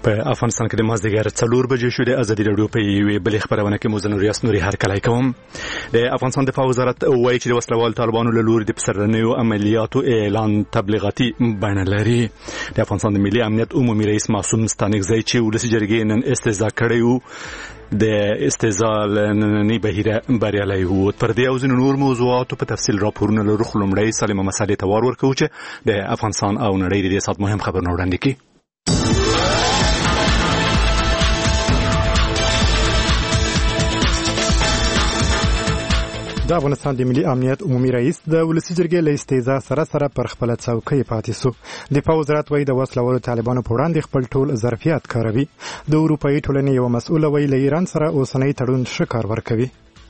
په افغانستان کې د مازدیګر 4 بجې شو. د ازادي راډیو په یوې بلې خبرونه کې مزنور یاس نوري هرکلی کوم. د افغانستان دفاع وزارت وایي چې د وسلوال طالبانو له لوري د پسرنیو عملیاتو اعلان تبلیغاتي بڼه لري. د افغانستان د ملي امنیت عمومي رئیس معصوم ستانکزی چې ولسي جرګې نن استهزاء کړی و د استهزاء نننی بهیره بریالی و. پر دې او ځینو نور موضوعاتو په تفصیل راپورونه لرو. خو لومړی سالمه مسالې ته وار ورکوو چې د افغانستان او نړۍ د دې ساعت مهم خبرونه وړاندې کړي. د افغانستان د ملي امنیت عمومي رئیس د ولسي جرګې له استهزاء سره پر خپل څوکۍ پاتې سو. دفاع وزارت وایي د وسلوالو طالبانو په وړاندې خپل ټول ظرفیت کاروي. د اروپایي ټولنې یو مسؤل وایي له ایران سره اوسنۍ تړون ښه کار ورکوي.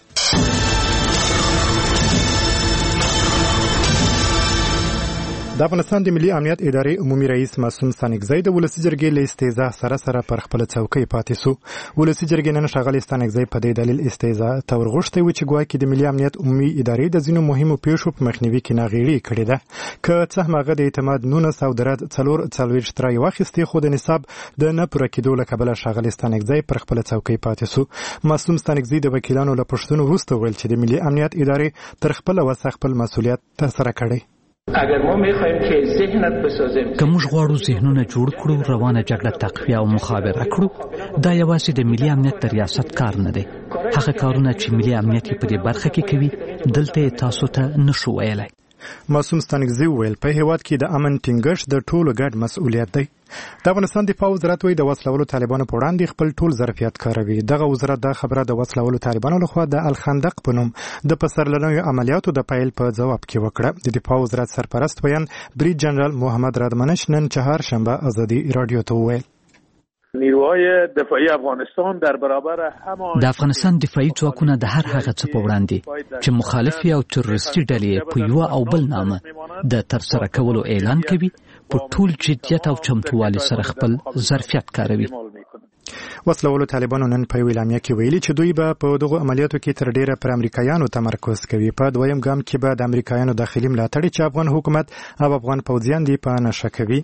د افغانستان د ملي امنیت ادارې عمومي رئیس معصوم ستانکزی د ولسي جرګې له استهزاء سره پر خپل څوکۍ پاتې سو. ولسي جرګې نن ښاغلي ستانکزی په دې دلیل استهزاء ته ورغوښتی و چې ګواکې د ملي امنیت عمومي ادارې د ځینو مهمو پیښو په مخنیوي کې ناغېړي کړې ده. که څه هم هغه د اعتماد 19 او د رد 44 رایې واخیستې، خو د نصاب د نه پوره کېدو له کبله ښاغلي ستانکزی پر خپل څوکۍ پاتې سو. معصوم ستانکزی د وکیلانو له پوښتنو وروسته وویل چې د ملي امنیت ادارې تر خپله وسه خپل مسؤلیت ترسره کړی. اگر ما میخوایم که ذهنت بسازیم که موږ غواړو ذهنونه جوړ کړو، روانه جګړه تقویه او مخابره کړو، دا یوازې د ملي امنیت د ریاست کار نه دی. هغه کارونه چې ملي امنیت په دې برخه کې کوي دلته تاسو ته نشو ویلای. معصوم ستانکزی وویل په هیواد کې د امن ټینګښت د ټولو ګډ مسؤلیت دی. د افغانستان دفاع وزارت وایي د وسلوالو طالبانو په وړاندې خپل ټول ظرفیت کاروي. دغه وزارت دا خبره د وسلوالو طالبانو لخوا د الخندق په نوم د پسرلنیو عملیاتو د پیل په جواب کې وکړه. د دفاع وزارت سرپرست بیان بریج جنرال محمد رادمنش نن چهارشنبه ازادي رادیو ته وویل نیروهای دفاعی افغانستان در برابر همان د افغانستان دفاعي ځواکونه د هر هغه څه په وړاندې چې مخالفي او تروریستي ډلې په یو او بل نامه د ترسره کولو اعلان کوي په ټول جدیت او چمتووالي سره خپل ظرفیت کاروي. وسلوالو طالبانو نن په اعلامیه کې ویلي چې دوی به په دغه عملیاتو کې تر ډیره پر امریکایانو تمرکز کوي. په دویم ګام کې به د امریکایانو داخلي ملاتړ چې افغان حکومت او افغان پوځیان دی په نشه کوي.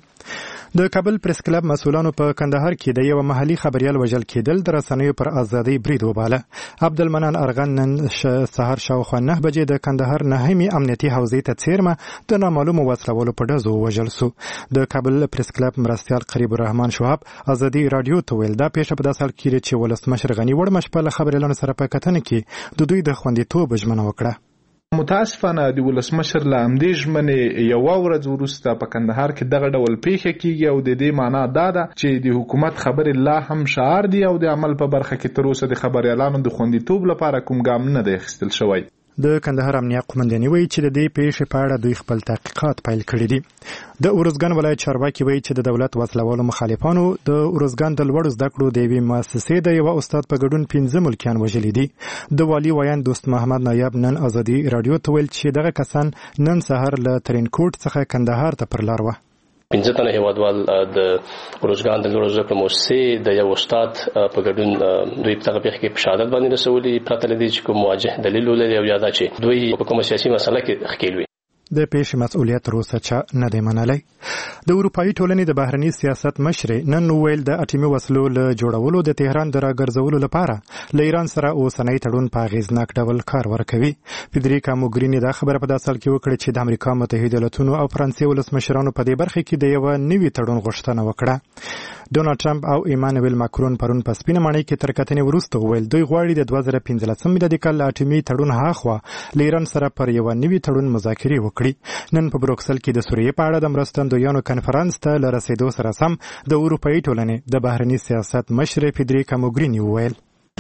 د کابل پریس کلب مسؤلانو په کندهار کې د یو محلي خبريال وژل کېدل د رسنیو پر ازادۍ برید وباله. عبدالمنان ارغن نن سهار شاوخوا 9 بجې د کندهار نهمې امنیتي حوزې ته څیرمه د نامعلومو وسلوالو په ډزو وژل سو. د کابل پریس کلب مرستیال قریب الرحمن شواب ازادي رادیو ته ویل دا پیښه په داسې حال کې چې ولسمشر غنی وړمش په خبريالانو سره په کتنه کې د دوی د خوندیتوب ژمنه وکړه. متاسفانه د ولسمشر له همدې ژمنې یو ورځ وروسته په کندهار کې دغه ډول پیښه کیږي او د دې معنا دا ده چې د حکومت خبرې لا هم شعار دي او د عمل په برخه کې تر اوسه د خبريالانو د خوندیتوب لپاره کوم ګام نه دی اخیستل شوی. د کندهار امنیه قومنداني وایي چې د دې پیښې په اړه دوی خپل تحقیقات پیل کړي دي. د اورزګان ولایت چارواکي وایي چې د دولت وسلوالو مخالفانو د اورزګان د لوړو زده کړو د یوې مؤسسې د یو استاد په ګډون 15 ملکیان وژلي دي. د والي ویان دوست محمد نایب نن ازادي رادیو ته ویل چې دغه کسان نن سهار له ترینکوټ څخه کندهار ته پر لار وه. 15 تنه هیوادوال د اورزګان د لوړو زده کړو مؤسسې د یو استاد په ګډون دوی په دغه پیښه کې په شهادت باندې رسولي پرته لدی چې کوم واضح دلیل ولري او یاده چې دوی په کومه سیاسي مسله کې ښکیل وي. د پیښې مسؤلیت تر اوسه چا نه دی منلی. د اروپایي ټولنې د بهرني سیاست مشرې نن ویل د اټومي وسلو له جوړولو د تهران د راګرځولو لپاره له ایران سره اوسنۍ تړون په اغېزناک ډول کار ورکوي. فدریکا موګریني دا خبره په داسې حال کې وکړه چې د امریکا متحده ایالاتونو او فرانسې ولسمشرانو په دې برخه کې د یو نوي تړون غوښتنه وکړه. ډونالد ټرمپ او ایمانوئل ماکرون پرون په سپینه ماڼۍ کې تر کتنې وروسته وویل دوی غواړي د 2015 میلادي کال اټومي تړون هاخوا له ایران سره پر یو نوي تړون مذاکرې وکړي. نن په بروکسل کې د سوریې په اړه د مرستندویانو کنفرانس ته له رسیدو سره سم د اروپایي ټولنې د بهرني سیاست مشرې فدریکا موګریني وویل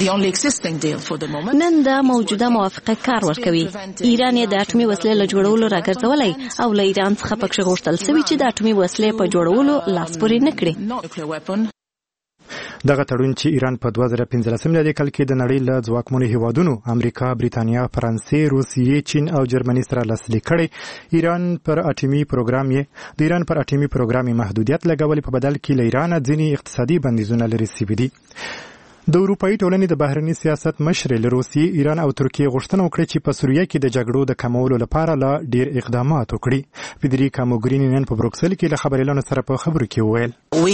نن دا موجوده موافقه کار ورکوي. ایران یې د اټومي وسلې له جوړولو راګرځولای او له ایران څخه پکې غوښتل شوی چې د اټومي وسلې په جوړولو لاس پورې نه کړي. دغه تړون چې ایران په 2015 میلادي کال کې د نړۍ له ځواکمنو هیوادونو امریکا، بریتانیا، فرانسې، روسیې، چین او جرمني سره لاسلیک کړي. ایران پر اټومي پروګرام محدودیت لګولې په بدل کې له ایران ځینې اقتصادي بندیزونه لري سوي دي. د اروپאי ټولنې د بهرني سیاست مشرې له روسیې، ایران او ترکیې غوښتنه وکړه چې په سوریه کې د جګړو د کمولو لپاره لا ډیر اقدامات وکړي. فدریکا موګرینی نن په بروکسل کې له خبريالانو سره په خبرو کې وویل: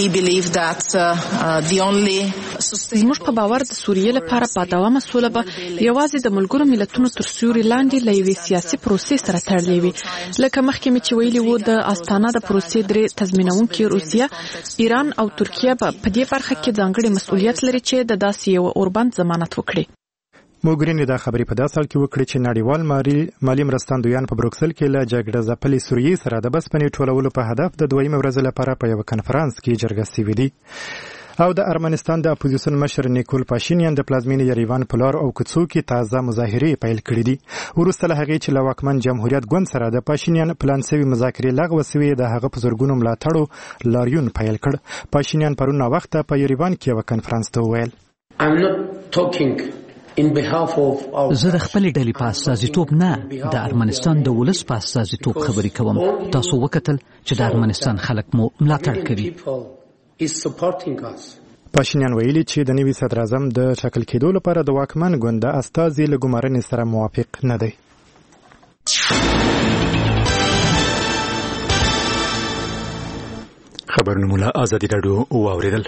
زموږ په باور د سوریه لپاره په دوامه سوله به یوازې د ملګرو ملتونو تر سیوري لاندې له یوې سیاسي پروسې سره تړلې وي. لکه مخکې مې چې ویلي وو، د استانا د پروسې درې تضمینونکي روسیه، ایران او ترکیه به په دې برخه کې ځانګړي مسؤلیت لري چې د داسې یو اوربند ضمانت وکړي. موګرینی دا خبرې په داسې حال کې وکړي چې نړیوال مالي مرستندویان په بروکسل کې له جګړه ځپلې سوریې سره د بسپنې ټولولو په هدف د دویمه ورځ لپاره په یو کنفرانس کې جرګه شوې دي. او د ارمنستان د اپوزیسیون مشر نیکول پاشینیان د پلازمینې یریوان په لار او کوڅو کې تازه مظاهرې پیل کړې دي. وروسته له هغې چې له واکمن جمهوریت ګوند سره د پاشینیان پلان شوي مذاکرې لغوه شوې، د هغه په زرګونو ملاتړو لاریون پیل کړ. پاشینیان پرون ناوخته په یریوان کې یو کنفرانس ته وویل: زه د خپلې ډلې په استازیتوب نه، د ارمنستان د ولس په استازیتوب خبرې کوم. تاسو وکتل چې د ارمنستان خلک مو ملاتړ کوي. پاشینیان ویلي چې د نوي صدر اعظم د ټاکل کېدو لپاره د واکمن ګوند د استازي له ګمارنې سره موافق نه دی. خبرونه مو له ازادي راډیو واورېدل.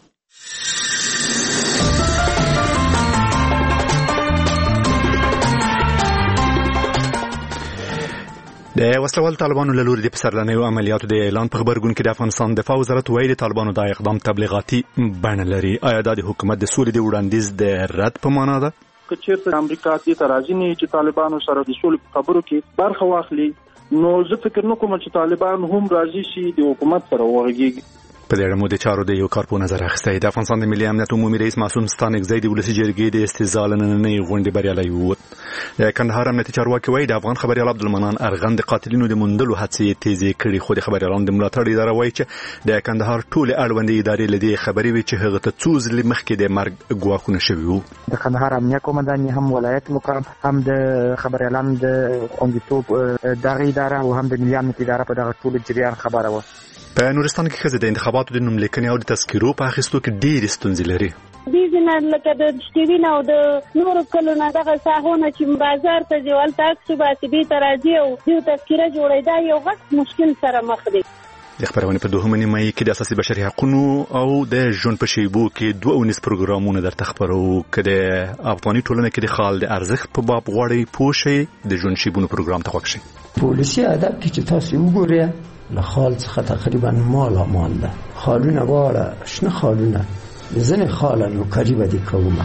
د وسلوال طالبانو له لوري د پسرلنیو عملیاتو د اعلان په خبرګون کې د افغانستان دفاع وزارت ویلي طالبانو دا اقدام تبلیغاتي بڼه لري. آیا دا د حکومت د سولې د وړاندیز د رد په معنا ده؟ که چېرته امریکا دې ته راځي نه چې طالبانو سره د سولې په خبرو کې برخه واخلي، نو زه فکر نه کوم چې طالبان هم راځي شي د حکومت سره وغږېږي. په دې اړه مو د چارو د یو کارپو نظر اخیستی. د افغانستان د ملي امنیت عمومي رئیس معصوم ستانکزی د ولسي جرګې د استیزا له نننۍ غونډې بریالی ووت. د کندهار امنیتي چارواکي وایي د افغان خبریال عبدالمنان ارغند د قاتلینو د موندلو هڅې تیزې کړي، خو د خبریالانو د ملاتړ اداره وایي چې د کندهار ټولې اړوندې ادارې له دې خبرې وي چې هغه ته څو ځلې مخکې د مرګ ګواښونه شوي وو. د کندهار امنیه قومنداني هم ولایت مقام هم د خبریالانو د خوندیتوب دغه اداره او هم د ملي امنیت اداره په دغه ټول جریان خبره وه. په نورستان کې ښځې د انتخاباتو د نوملیکنې او د تذکیرو په اخیستو کې ډېرې ستونزې لري. دې نه لکه د شتوین او د نورو کلونو دغه ساحونه چې بازار ته ځي هلته عکس باسي، بېرته راځي او دې تذکیره جوړوي، دا یو غټ مشکل سره مخ دی. د خبرونې په دوهمه نیمایي کې د اساسي بشري حقوقو او د ژوند په شیبو کې 2 پروګرامونه درته خبرو. که د افغاني ټولنه کې د خال د ارزښت په باب غواړئ پوه شئ، د ژوند شیبونو پروګرام ته خوښ شئ. پولیسي ادب کې چې تاسو وګورئ له خال څخه تقریبا مال ده، خالونه واړه شنه خالونه، ځنې خاله نوکري به دې کومه.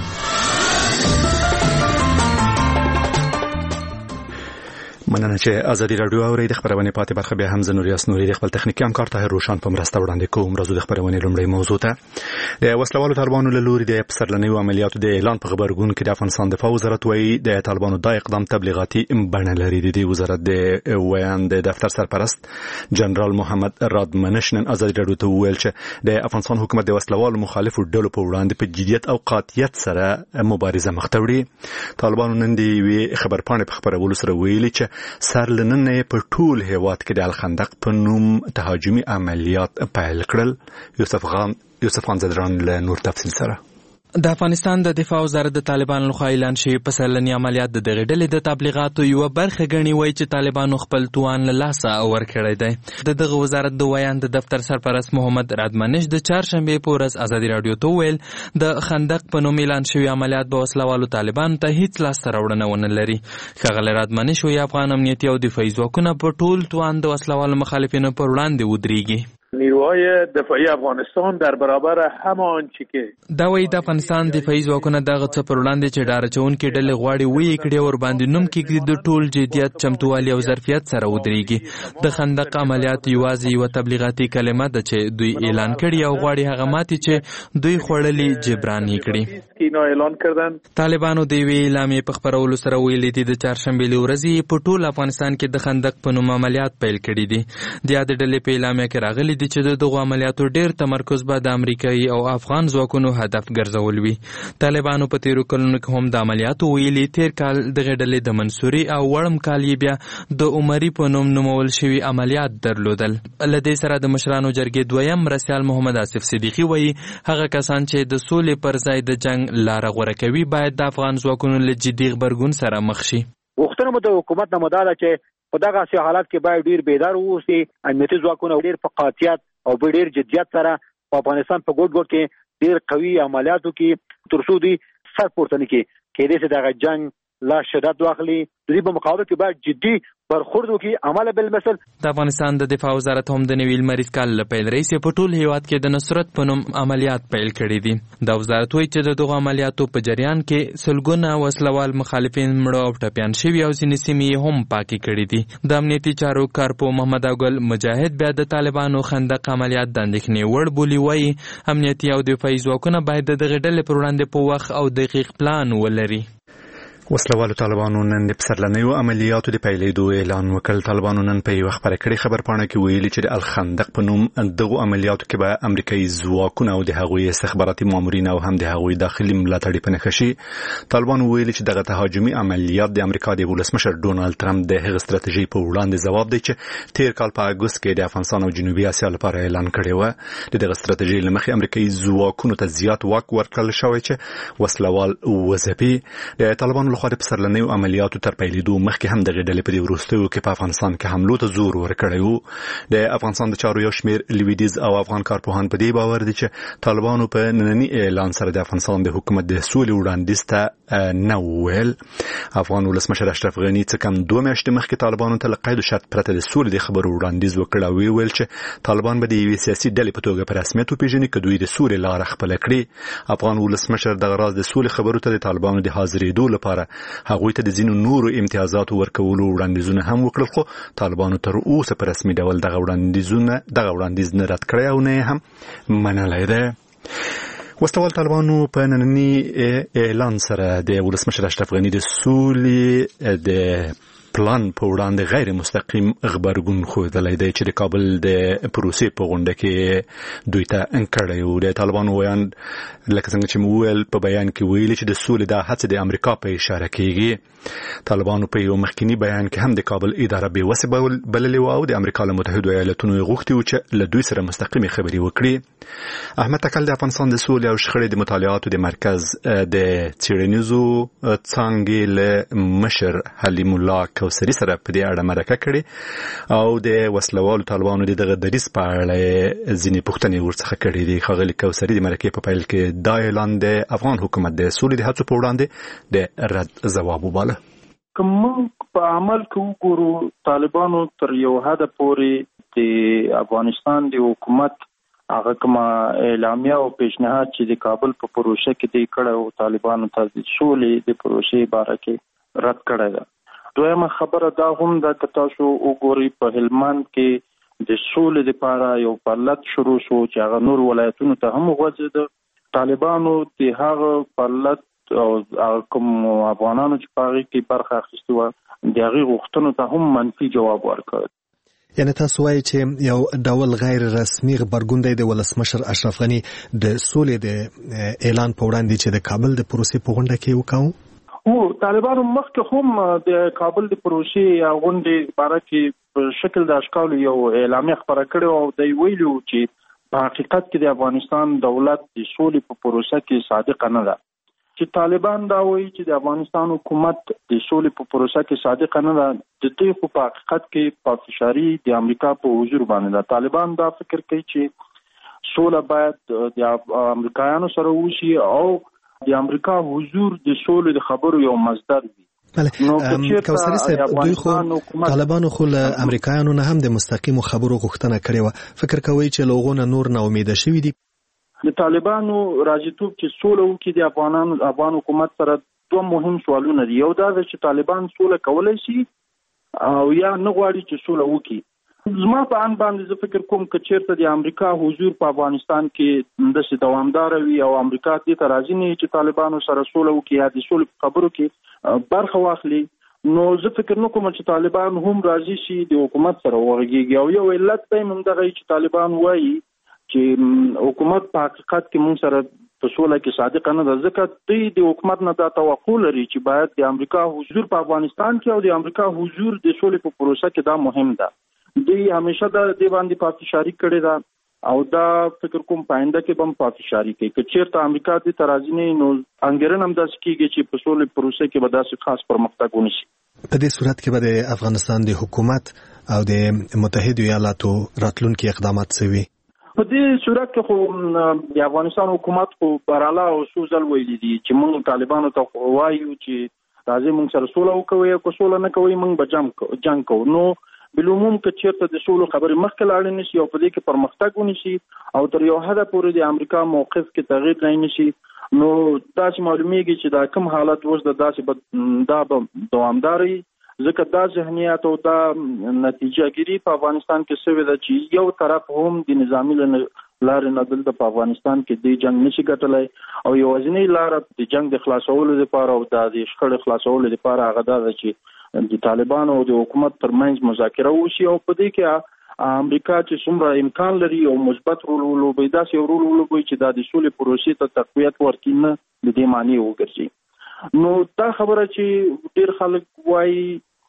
مننه چې ازادي راډیو اورئ. د خبرونې پاتې برخه بیا هم زه نوریاس نوري د خپل تخنیکي همکار طاهر روشان په مرسته وړاندې کوم. راځو د خبرونې لومړۍ موضوع ته. د وسلوالو طالبانو له لوري د پسرلنیو عملیاتو د اعلان په خبرګون کې د افغانستان دفاع وزارت وایي د طالبانو دا اقدام تبلیغاتي بڼه لري. د دې وزارت د ویان د دفتر سرپرست جنرال محمد رادمنش نن ازادي راډیو ته وویل چې د افغانستان حکومت د وسلوالو مخالفو ډلو په وړاندې په جدیت او قاطعیت سره مبارزه مخ ته وړي. طالبانو نن د یوې خبرپاڼې په خبرولو سره ویلي چې سرلنن په ټول هیواد کې د الخندق په نوم تهاجمي عملیات پیل کړل. یوسف خان زدران له نور تفصیل سره. د افغانستان د دفاع وزارت د طالبانو لخوا اعلان شوی پسرلني عملیات د دغه ډلې د تبلیغاتو یو برخه ګڼي. وایي چې طالبانو خپل توان له لاسه ورکړی دی. د دغه وزارت د ویان د دفتر سرپرست محمد رادمنش د چهارشنبې په ورځ ازادي راډیو ته وویل د خندق په نوم اعلان شوی عملیات به وسلوالو طالبانو ته هیڅ لاسته راوړنه ونه لري. ښاغلی رادمنش وایي افغان امنیتي او دفاعي ځواکونه په ټول توان د وسلوالو مخالفینو پر وړاندې ودرېږي. نیروهای دفاعی افغانستان در برابر همه آنچه که دا وایي د افغانستان دفاعي ځواکونه دغه څه پر وړاندې چې ډار اچونکي ډلې غواړي ویې کړي او ورباندې نوم کېږدي د ټول جدیت، چمتووالي او ظرفیت سره ودرېږي. د خندق عملیات یوازې یوه تبلیغاتي کلمه ده چې دوی اعلان کړي او غواړي هغه ماتې چې دوی خوړلي جبران یې کړي. طالبانو د یوې اعلامیې په خپرولو سره ویلي دي د چهارشنبې له ورځې په ټول افغانستان کې د خندق په نوم عملیات پیل کړي دي. د یادې ډلې په اعلامیه کې راغلي دي دي چې دغه عملیاتو ډیر تمرکز به د امریکایي او افغان ځواکونو هدف ګرځول وي. طالبانو په تیرو کلونو کې هم د عملیاتو ویلي تیر کال د غډلې د منصوري او وړم کال یې بیا د عمري په نوم نومول شوي عملیات درلودل. لدې سره د مشرانو جرګې دویم مرستیال محمد آصف صدیقي وایي هغه کسان چې د سولې پر ځای د جنگ لاره غوره کوي باید د افغان ځواکونو له جدي غبرګون سره مخ شي. وختونه مو د حکومت نه مداله چې په دغه سي حالات کې باید ډیر بیدار اوسي، امنیتي ځواکونه ډیر په قاطعیت او ډیر جدیت سره په افغانستان په ګډ کې ډیر قوي عملیاتو کې ترڅو دي سر پورته نکړي کې دې چې دغه جنگ لا شدت واخلي. د دې په مقابل کې باید جدي برخورد وکړي عمل بالمثل. د افغانستان د دفاع وزارت هم د نوي لمریز کال له پیل راهیسې په ټول هیواد کې د نصرت په نوم عملیات پیل کړي دي. د وزارت وایي چې دغه عملیاتو په جریان کې سلګونه وسلوال مخالفین مړه او ټپیان شوي او ځینې سیمې هم پاکې کړي دي. د امنیتي چارو کارپو محمد اګل مجاهد بیا د طالبانو خندق عملیات د اندېښنې وړ بولي. وایي امنیتي او دفاعي ځواکونه باید د دغه ډلې پر وړاندې په وخت او دقیق پلان ولري. وسلوالو طالبانو نن د پسرلنیو عملیاتو د پیلېدو اعلان وکړ. طالبانو نن په یوه خبره کړې خبرپاڼه کې ویلي چې د الخندق په نوم دغه عملیاتو کې به امریکایي ځواکونه او د هغوی استخباراتي مامورین او هم د هغوی داخلي ملاتړي په نښه شي. طالبانو ویلي چې دغه تهاجمي عملیات د امریکا د ولسمشر ډونالد ټرمپ د هغه ستراتیژي په وړاندې ځواب دی چې تیر کال په اګوست کې د افغانستان او جنوبي اسیا لپاره اعلان کړی و. دغه ستراتیژي له مخې امریکایي ځواکونو ته زیات واک ورکړل شوی چې وسلوال وځپي. د طالبانو لخوا د پسرلنیو عملیاتو تر پیلېدو مخکې هم دغه ډلې په وروستیو کې په افغانستان کې حملو ته زور ورکړی و. د افغانستان د چارو یو شمېر لویدیځ او افغان کارپوهان په دې باور دي چې طالبانو په ننني اعلان سره د افغانستان د حکومت د سولې وړاندیز ته نه وویل. افغان ولسمشر اشرف غني څه کم 2 میاشتې مخکې طالبانو ته له قید و شرط پرته د سولې د خبرو وړاندیز وکړ او ویل چې طالبان به د یوې سیاسي ډلې په توګه په رسمیت وپېژني که دوی د سولې لاره خپله کړي. افغان ولسمشر دغه راز د سولې خبرو ته د طالبانو د حاضرېدو لپاره هغوی ته د ځینو نورو امتیازاتو ورکولو وړاندیزونه هم وکړل، خو طالبانو تر اوسه په رسمي ډول دغه وړاندیز نه رد کړی او نه هم منلی دی. وسلوال طالبانو په ننني اعلان سره د ولسمشر اشرف غني د سولې د پلان په وړاندې غیر مستقیم غبرګون ښودلی دی چې د کابل د پروسې په غونډه کې دوی ته انکړی و. د طالبانو ویان لکه څنګه چې مو وویل په بیان کې ویلي چې د سولې دا هڅې د امریکا په اشاره کېږي. طالبانو په یو مخکینی بیان کې هم د کابل اداره بې وسې بللې وه او د امریکا له متحدو ایالتونو یې غوښتي وو چې له دوی سره مستقیمې خبرې وکړي. احمد تکل د افغانستان د سولې او شخړې د مطالعاتو د مرکز د څېړنیزو څانګې له مشر حلیم الله کوثري سره په دې اړه مرکه کړې او د وسلوالو طالبانو دغه دریځ په اړه ځینې پوښتنې ورڅخه کړې دي. ښاغلي کوثري د مرکې په پیل کې دا اعلان د افغان حکومت د سولې د هڅو په وړاندې د رد ځواب وباله. که موږ په عمل کې وګورو طالبانو تر یو حده پورې د افغانستان د حکومت هغه کومه اعلامیه او پیشنهاد چې د کابل په پروسه کې دی کړی او طالبانو ته د سولې د پروسې باره کې رد کړی ده. دویمه خبره دا هم ده که تاسو وګورئ په هلمند کې د سولې لپاره یو پرلط شروع شو چې هغه نور ولایتونو ته هم وغځېده. طالبانو د هغه پرلط او کوم افغانانو چې په هغې کې برخه اخیستې وه د هغې غوښتنو ته هم منفي جواب ورکړ. یعنی تاسو وایي چې یو ډول غیر رسمي غبرګون دی د ولسمشر اشرف غني د سولې د اعلان په وړاندې چې د کابل د پروسې په غونډه کې وکاو. طالبانو مخکې هم د کابل د پروسې غونډې باره کې په شکل د اشکالو یو اعلامیه خپره کړې او دی ویلي چې په حقیقت کې د افغانستان دولت د سولې په پروسه کې صادقه نه ده. چې طالبان دا وایي چې د افغانستان حکومت د سولې په پروسه کې صادقه نه ده، د دې خو په حقیقت کې پافشاري د امریکا په حضور باندې ده. طالبان دا فکر کوي چې سوله باید د امریکایانو سره وشي او د امریکا حضور د سولې د خبرو یو مصدر وي. بله کوثري صاحب، دوی خو طالبانو خو له امریکایانو نه هم د مستقیمو خبرو غوښتنه کړې وه. فکر کوئ چې له هغو نه نور ناامیده شوي دي؟ د طالبانو راځیتوب چې سوله وکړي د افغان حکومت سره دوه مهم سوالونه دي. یو دا چې طالبان سوله کولی شي او یا نه غواړي چې سوله وکړي. زما په ان باندې زه فکر کوم که چیرته د امریکا حضور په افغانستان کې داسې دوامدار وي او امریکا دې ته راضي نه وي چې طالبانو سره سوله وکړي یا د سولې په خبرو کې برخه واخلي، نو زه فکر نه کوم چې طالبان هم راضي شي د حکومت سره وغږیږي او یو علت به هم دغه چې طالبان وایي چې حکومت په حقیقت کې مونږ سره په سوله کې صادق نه ده، ځکه دوی د حکومت نه دا توقع لري چې باید د امریکا حضور په افغانستان کې او د امریکا حضور د سولې په پروسه کې دا مهم ده. دوی همیشه د دې باندې پافشاری کړې ده او دا فکر کوم پاینده کې بم پافشاری کوي چې چیرته امریکا د ترازی نه نو انګرن هم داس کیږي چې په سولې پروسه کې به داسې خاص پرمختګ ونشي. په دې صورت کې به د افغانستان د حکومت او د متحده ایالاتو راتلونکي اقدامات سوي. په دې صورت کې خو د افغانستان حکومت خو براله او سوزل ویلي دي چې موږ طالبانو ته وایو چې راځي موږ سره سوله وکوي او که سوله نه کوي موږ به جنگ کوو. نو بالعموم که چیرته د سولو خبرې مخکې لاړې نشي او په دې کې پرمختګ ونشي او تر یو حده پورې د امریکا موقف کې تغییر نه نشي نو داسې معلومیږي چې دا کوم حالت اوس د داسې دا به دوامداري، ځکه دا ذهنیت او دا نتیجه ګیری په افغانستان کې شوې ده چې یو طرف هم د نظامی لارې نه دلته په افغانستان کې د جنگ نشي ګټلای او یوازینی لار د جنگ د خلاصولو لپاره او د شخړې خلاصولو لپاره هغه دا ده چې د طالبانو او د حکومت ترمنځ مذاکره وشي او په دې کې امریکا چې څومره امکان لري او مثبت رول ولوبي داسې رول ولوبي چې د سولې پروسې ته تقویت ورکړي نه د دې معنی وګرځي. نو دا خبره چې ډیر خلک وایي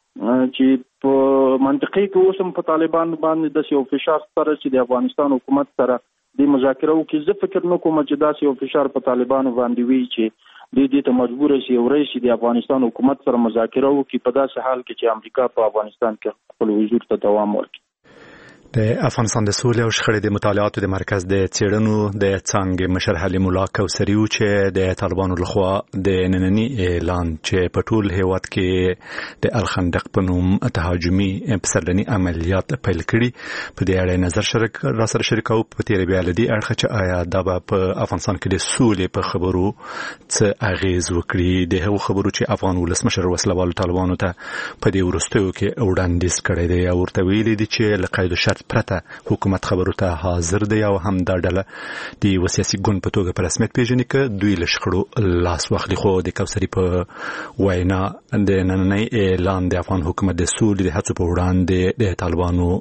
چې په منطقي کې اوسم په طالبان باندې د یو فشار سره چې د افغانستان حکومت سره د مذاکره وکړي، زه فکر نه کوم چې دا یو فشار په طالبانو باندې وي چې دې ته مجبور شي او رئیس د افغانستان حکومت سره مذاکره وکړي په داسې حال کې چې امریکا په افغانستان کې خپل حضور ته دوام ورکړي. د افغانستان د سولې او شخړې د مطالعاتو د مرکز د څېړنو د څانګې مشر حلیم الله کوثري و چې د طالبانو لخوا د ننني اعلان چې په ټول هیواد کې د الخندق په نوم تهاجمي پسرلني عملیات پیل کړي په دې اړه نظر را سره شریکو په تیر بیا لدی اړخ چې آیا دا په افغانستان کې د سولې په خبرو څه اغیز وکړي د هغو خبرو چې افغان ولسمشر وسلوالو طالبانو ته په دې وروستیو کې وړاندیز کړی دی او ورته ویلي دي چې له قید شرط پرته حکومت خبرو ته حاضر دی او هم دا ډله د سیاسي ګوند په توګه په رسمیت پیژني چې دوی له شخړو لاس واخلي. خو د کوثري په وینا د نننۍ اعلان د افغان حکومت د سولې د هڅو په وړاندې د طالبانو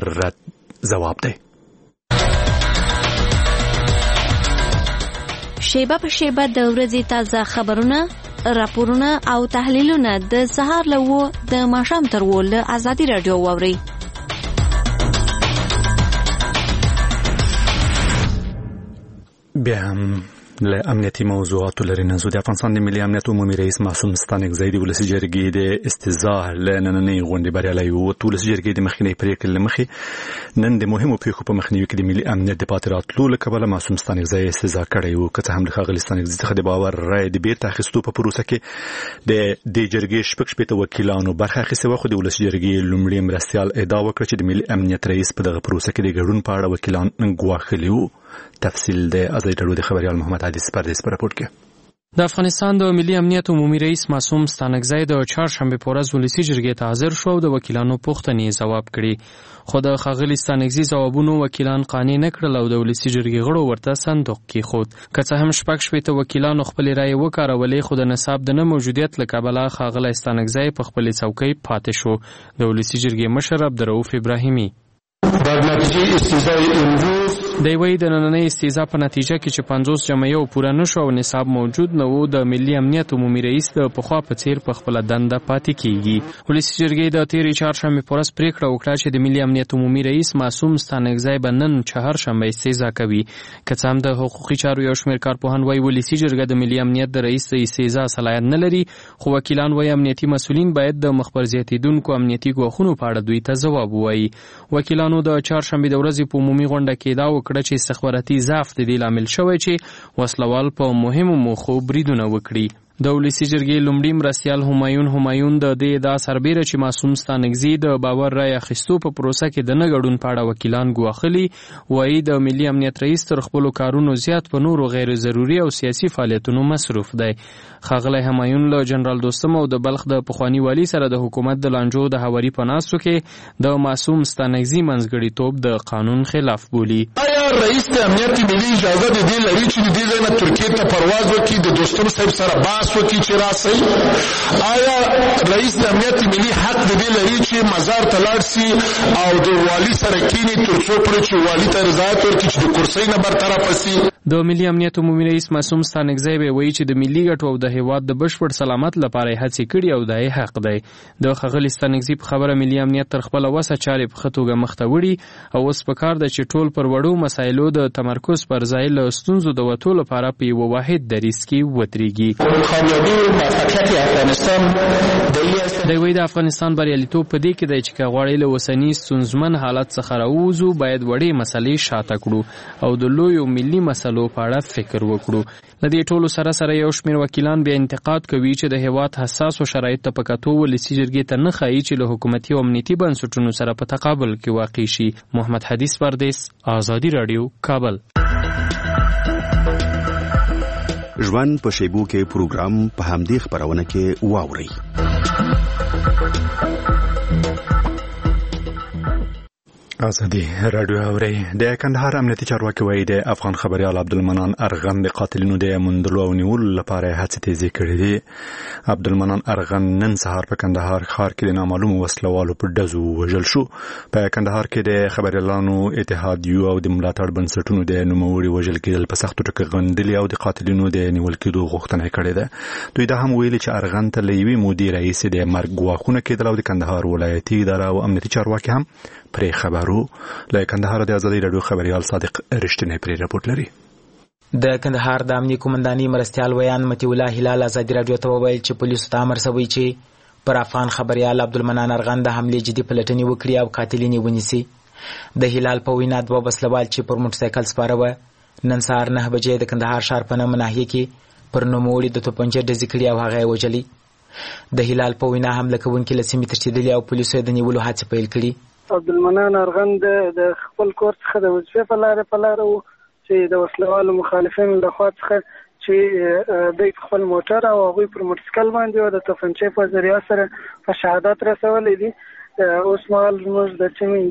رد ځواب دی. شیبه په شیبه د ورځې تازه خبرونه، راپورونه او تحلیلونه د سهار له 9 د ماښام تر 10 له ازادي رادیو واورئ. بیا هم له امنیتي موضوعاتو لري نه زو د افغانستان د ملي امنیت عمومي رئیس معصوم ستانکزی د ولسي جرګې د استزاع له نننۍ غونډې بریالی و. ولسي جرګې د مخکنۍ پریکړې له مخې نن د مهمو پیښو په مخنیوي کې د ملي امنیت د پاتې راتلو له کبله معصوم ستانکزی استزاع کړی و. که څه هم د ښاغلي ستانکزي څخه د باور رایې د بیرته اخیستو په پروسه کې د جرګې شپږ وکیلانو برخه اخیستې وه، خو د ولسي جرګې لومړي مرستیال ادعا وکړه چې د ملي امنیت رئیس په دغه پروسه کې د ګډون په اړه وکیلان ګواښلي وو. تفصیل د ازادي رادیو د خبريال محمد عادل سپردیس په راپور کې. د افغانستان د ملي امنیت عمومي رئیس معصوم ستانکزی د چهارشنبه په ورځ ولسي جرګې ته حاضر شو او د وکیلانو پوښتنې ځواب کړي، خو د ښاغلي ستانکزي ځوابونو وکیلان قانع نه کړل او د ولسي جرګې غړو ورته صندوق کېښود. که څه هم شپږ وکیلانو خپلې رایې وکارولې، خو د نصاب د نه موجودیت له کبله ښاغلی ستانکزی په خپلې څوکۍ پاتې شو. د ولسي جرګې مشر عبدالرؤف ابراهیمي د وی د نننۍ استیزا په نتیجه کې چې 50 جمعیو پوره نشو او نصاب موجود نه و، د ملي امنیت عمومي رئیس د پخوا په څیر په خپل دنده پاتې کیږي. ولسي جرګې د تیرې چهارشنبه په ورځ پریکړه وکړه چې د ملي امنیت عمومي رئیس معصوم ستانکزی به نن چهارشنبه استیزا کوي. که څه هم د حقوقي چارو یو شمېر کارپوهان وایي ولسي جرګه د ملي امنیت د رئیس د استیزا صلاحیت نه لري، خو وکیلان وایي امنیتي مسؤلین باید د مخبر زیاتیدونکو امنیتي ګواښونو په اړه دوی ته ځواب ووایي. وکیلانو د چهارشنبه د ورځې په عمومي غونډه کې دا وکړه چې استخباراتي ضعف د دې لامل شوی چې وسلوال په مهمو موخو بریدونه وکړي. د ولسي جرګې لومړي مرستیال همایون د دې ادعا سربیره چې معصوم ستانکزي د باور رایې اخیستو په پروسه کې د نه ګډون په اړه وکیلان ګواښلي، وایي د ملي امنیت رئیس تر خپلو کارونو زیات په نورو غیر ضروري او سیاسي فعالیتونو مصروف دی. ښاغلی همایون له جنرال دوستم او د بلخ د پخواني والي سره د حکومت د لانجو د هواري په ناستو کې د معصوم ستانکزي منځګړیتوب د قانون خلاف بولي. آیا اگر رئیس د امنیت ملي اجازه د دې لري چې د دې ځای نه ترکیې ته پرواز وکړي د دوستم صاحب سره بحث وکړي چې راسئ آیا رئیس د امنیت ملي حق د دې لري چې مزار ته لاړ شي او د والي سره کینی تر څو پورې چې والي ته رضایت ورکړي چې د کرسۍ نه برطرف شي. د ملي امنیت عمومي رئیس معصوم ستانکزی وایي چې د ملي ګټو او د هیواد د بشپړ سلامت لپاره هڅې کړي او دا یې حق دی. د ښاغلي ستانکزي په خبره ملي امنیت تر خپله وسه چارې په ښه توګه مخته وړي او اوس پکار ده چې ټول پر وړو مسایلو د تمرکز پر ځای له ستونزو د وتو لپاره په یوه واحد دریځ کې ودرېږي. دی وایي د افغانستان بریالیتوب په دې کې دی چې که غواړئ له اوسني ستونزمن حالت څخه راووځو باید وړې مسلې شاته کړو او د لویو ملي مسلو په اړه فکر وکړو. له دې ټولو سره سره یو شمېر وکیلان بیا انتقاد کوي چې د هیواد حساسو شرایطو ته په کتو ولسي جرګې ته نه ښایي چې له حکومتي او امنیتي بنسټونو سره په تقابل کې واقع شي. محمد حدیث پردیس، آزادي راډیو، کابل. ژوند په شیبو کې پروګرام په همدې خبرونه کې واوري. آزادي راډیو اوري. د کندهار امنیتي چارواکي وایي د افغان خبريال عبدالمنان ارغن د قاتلینو د موندلو او نیولو لپاره هڅې تیزې کړې دي. عبدالمنان ارغن نن سهار په کندهار ښار کې د نامعلومو وسلوالو په ډزو وژل شو. په کندهار کې د خبريالانو اتحادیو او د ملاتړ بنسټونو د نوموړي وژل کېدل په سختو ټکو غندلي او د قاتلینو د نیول کېدو غوښتنه کړې ده. دوی دا هم ویلي چې ارغن ته له یوې مودې راهیسې د مرګ ګواښونه کېدل او د کندهار ولایتي اداره او امنیتي چارواکي هم پرې خبرو. له کندهار د آزادي راډیو خبريال صادق رښتینی پرې راپورټ لري. د کندهار د امنیتي قومندانۍ مرستیال ویان متي الله هلال آزادي راډیو ته وویل چې پولیسو ته امر شوی چې پر افغان خبريال عبدالمنان ارغن د حملې جدي پلټنې وکړي او قاتلین یې ونیسي. د هلال په وینا دوه وسلوال چې پر موټرسایکل سپاره و نن سهار 9 بجې د کندهار ښار په نامه ناحیه کې پر نوموړي د توپنچې ډزې کړي او هغه یې وژلي. د هلال په وینا حمله کوونکي له سیمې تښتېدلي او پولیسو یې د نیولو هڅې پیل کړي. عبدالمنان ارغن د خپل کور څخه د وظیفې په لاره و چې د وسلوالو مخالفینو لخوا څخه چې دوی خپل موټر او هغوی پر موټرسایکل باندې او د توپنچې په ذریعه سره په شهادت رسولی دي. اوس مهال زموږ د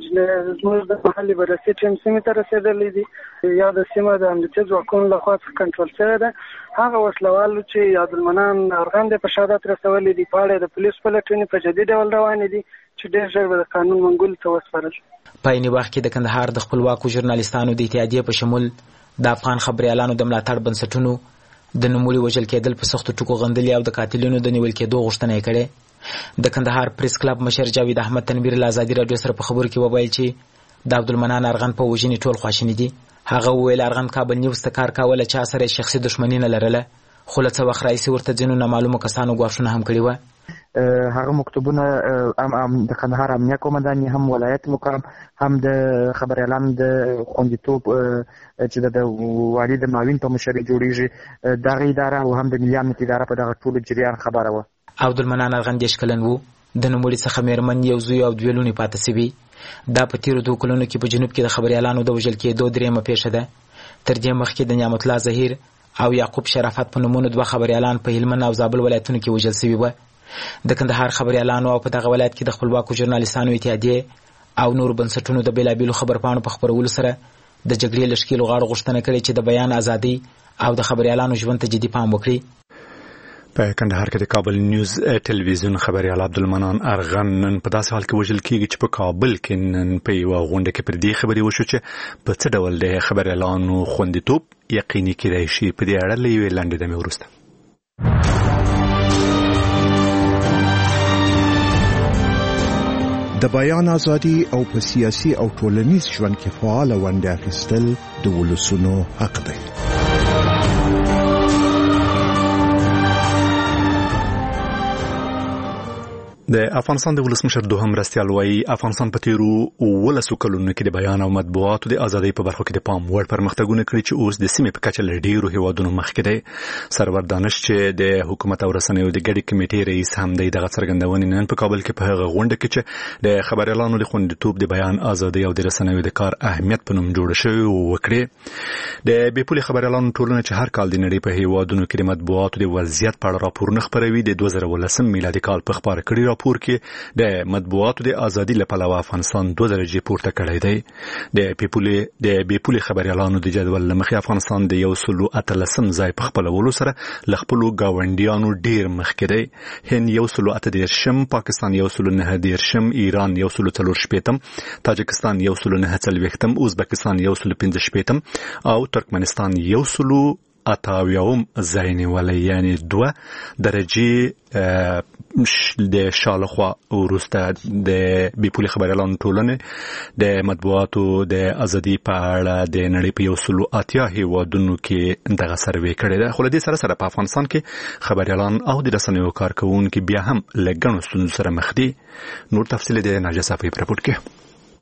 محلي بررسي ټیم سیمې ته رسېدلی دي یا د سیمه د امنیتي ځواکونو لخوا څخه کنټرول شوی ده. هغه وسلوالو چې عبدالمنان ارغن د په شهادت رسولی دي په اړه د پولیسو پلټنې په جدي ډول روانې دي چې ډېر ژر به د قانون منګولو ته وسپارل شي. په عین وخت کې د کندهار د خپلواکو ژورنالیستانو د اتحادیې په شمول د افغان خبريالانو د ملاتړ بنسټونو د نوموړي وژل کېدل په سختو ټکو غندلي او د قاتلینو د نیول کېدو غوښتنه یې کړې. د کندهار پریس کلب مشر جاوید احمد تنویر له آزادي راډیو سره په خبرو کې وویل چې د عبدالمنان ارغن په وژنې ټول خواشیني دي. هغه وویل ارغن کابل نیوز ته کار کاوه چا سره شخصي دښمني نه لرله خو له څه وخت راهیسې ورته ځینو نامعلومو کسانو ګواښونه هم کړي وه. هغه مکتوبونه د کندهار امنیه قومندانۍ هم ولایت مقام هم د خبريالانو د خوندیتوب چې د والي د معاون په مشرۍ جوړیږي دغه اداره او هم د ملي امنیت اداره په دغه ټولو جریان خبره وه. عبدالمنان ارغن 10 کلن و. د نوموړي څخه مېرمن یو زوی او 2 لوڼې پاتې سوي. دا په تیرو 2 کلونو کې په جنوب کې د خبريالانو د وژل کېدو درېیمه پیښه ده. تر دې مخکې د نعمت الله ظهیر او یعقوب شرافت په نومونو 2 خبريالان په هلمند او زابل ولایتونو کې وژل سوي وه. د کندهار خبريالانو او په دغه ولایت کې د خپلواکو ژورنالیستانو اتحادیې او نور بنسټونو د بیلابیلو خبرپاڼو په خپرولو سره د جګړې له ښکېلو غاړو غوښتنه کړې چې د بیان ازادي او د خبريالانو ژوند ته جدي پام وکړي. په کندهار کې د کابل نیوز ټلویزیون خبريال عبدالمنان ارغن نن په داسې حال کې وژل کېږي چې په کابل کې نن په یوه غونډه کې پر دې خبرې وشو چې په څه ډول د خبريالانو خوندیتوب یقیني کېدای شي. په دې اړه له یوې لنډې دمې وروسته د بیان ازادي او په سیاسي او ټولنیز ژوند کې فعال ونډه اخیستل د ولسونو حق دی. د افغانستان د ولسمشر دوهم مرستیال وایي افغانستان په تیرو 12 کلونو کې د بیان او مطبوعاتو د ازادۍ په برخو کې د پام وړ پرمختګونه کړي چې اوس د سیمې په کچه له ډیرو هیوادونو مخکې دی. سرور دانش چې د حکومت او رسنیو د ګډې کمیټې رئیس هم دی دغه څرګندونې نن په کابل کې په هغه غونډه کې چې د خبريالانو د خوندیتوب د بیان ازادۍ او د رسنیو د کار اهمیت په نوم جوړ شوی وکړي. د بیپولي خبريالانو ټولنه چې هر کال د نړۍ په هیوادونو کې د مطبوعاتو د وضعیت په اړه راپورونه خپروي د 2019 میلادي کال په خبره کړي راپور کې د مطبوعاتو د ازادي لپاره افغانستان 2 درجه پورته کړی دی. د بیپولي خبريالانو د جدول لمخې افغانستان د 113 ځای په خپلولو سره لخپلو گاونډیانو ډیر مخکې دی. هند 138، پاکستان 109، ایران 140، تاجکستان 149، ازبکستان 115 او ترکمنستان 188 ځای نیولی، یعنی 2 درجه د شالخوا وروسته د بیپولي خبريالانو ټولنې د مطبوعاتو د ازادي په اړه د نړۍ په 180 هیوادونو کې دغه سروې کړې ده. خو له دې سره په افغانستان کې خبريالان او د رسنیو کارکونکو بیا هم له ګڼو ستونزو سره مخ دي. نور تفصیل د ناجیه صافی په راپور کې.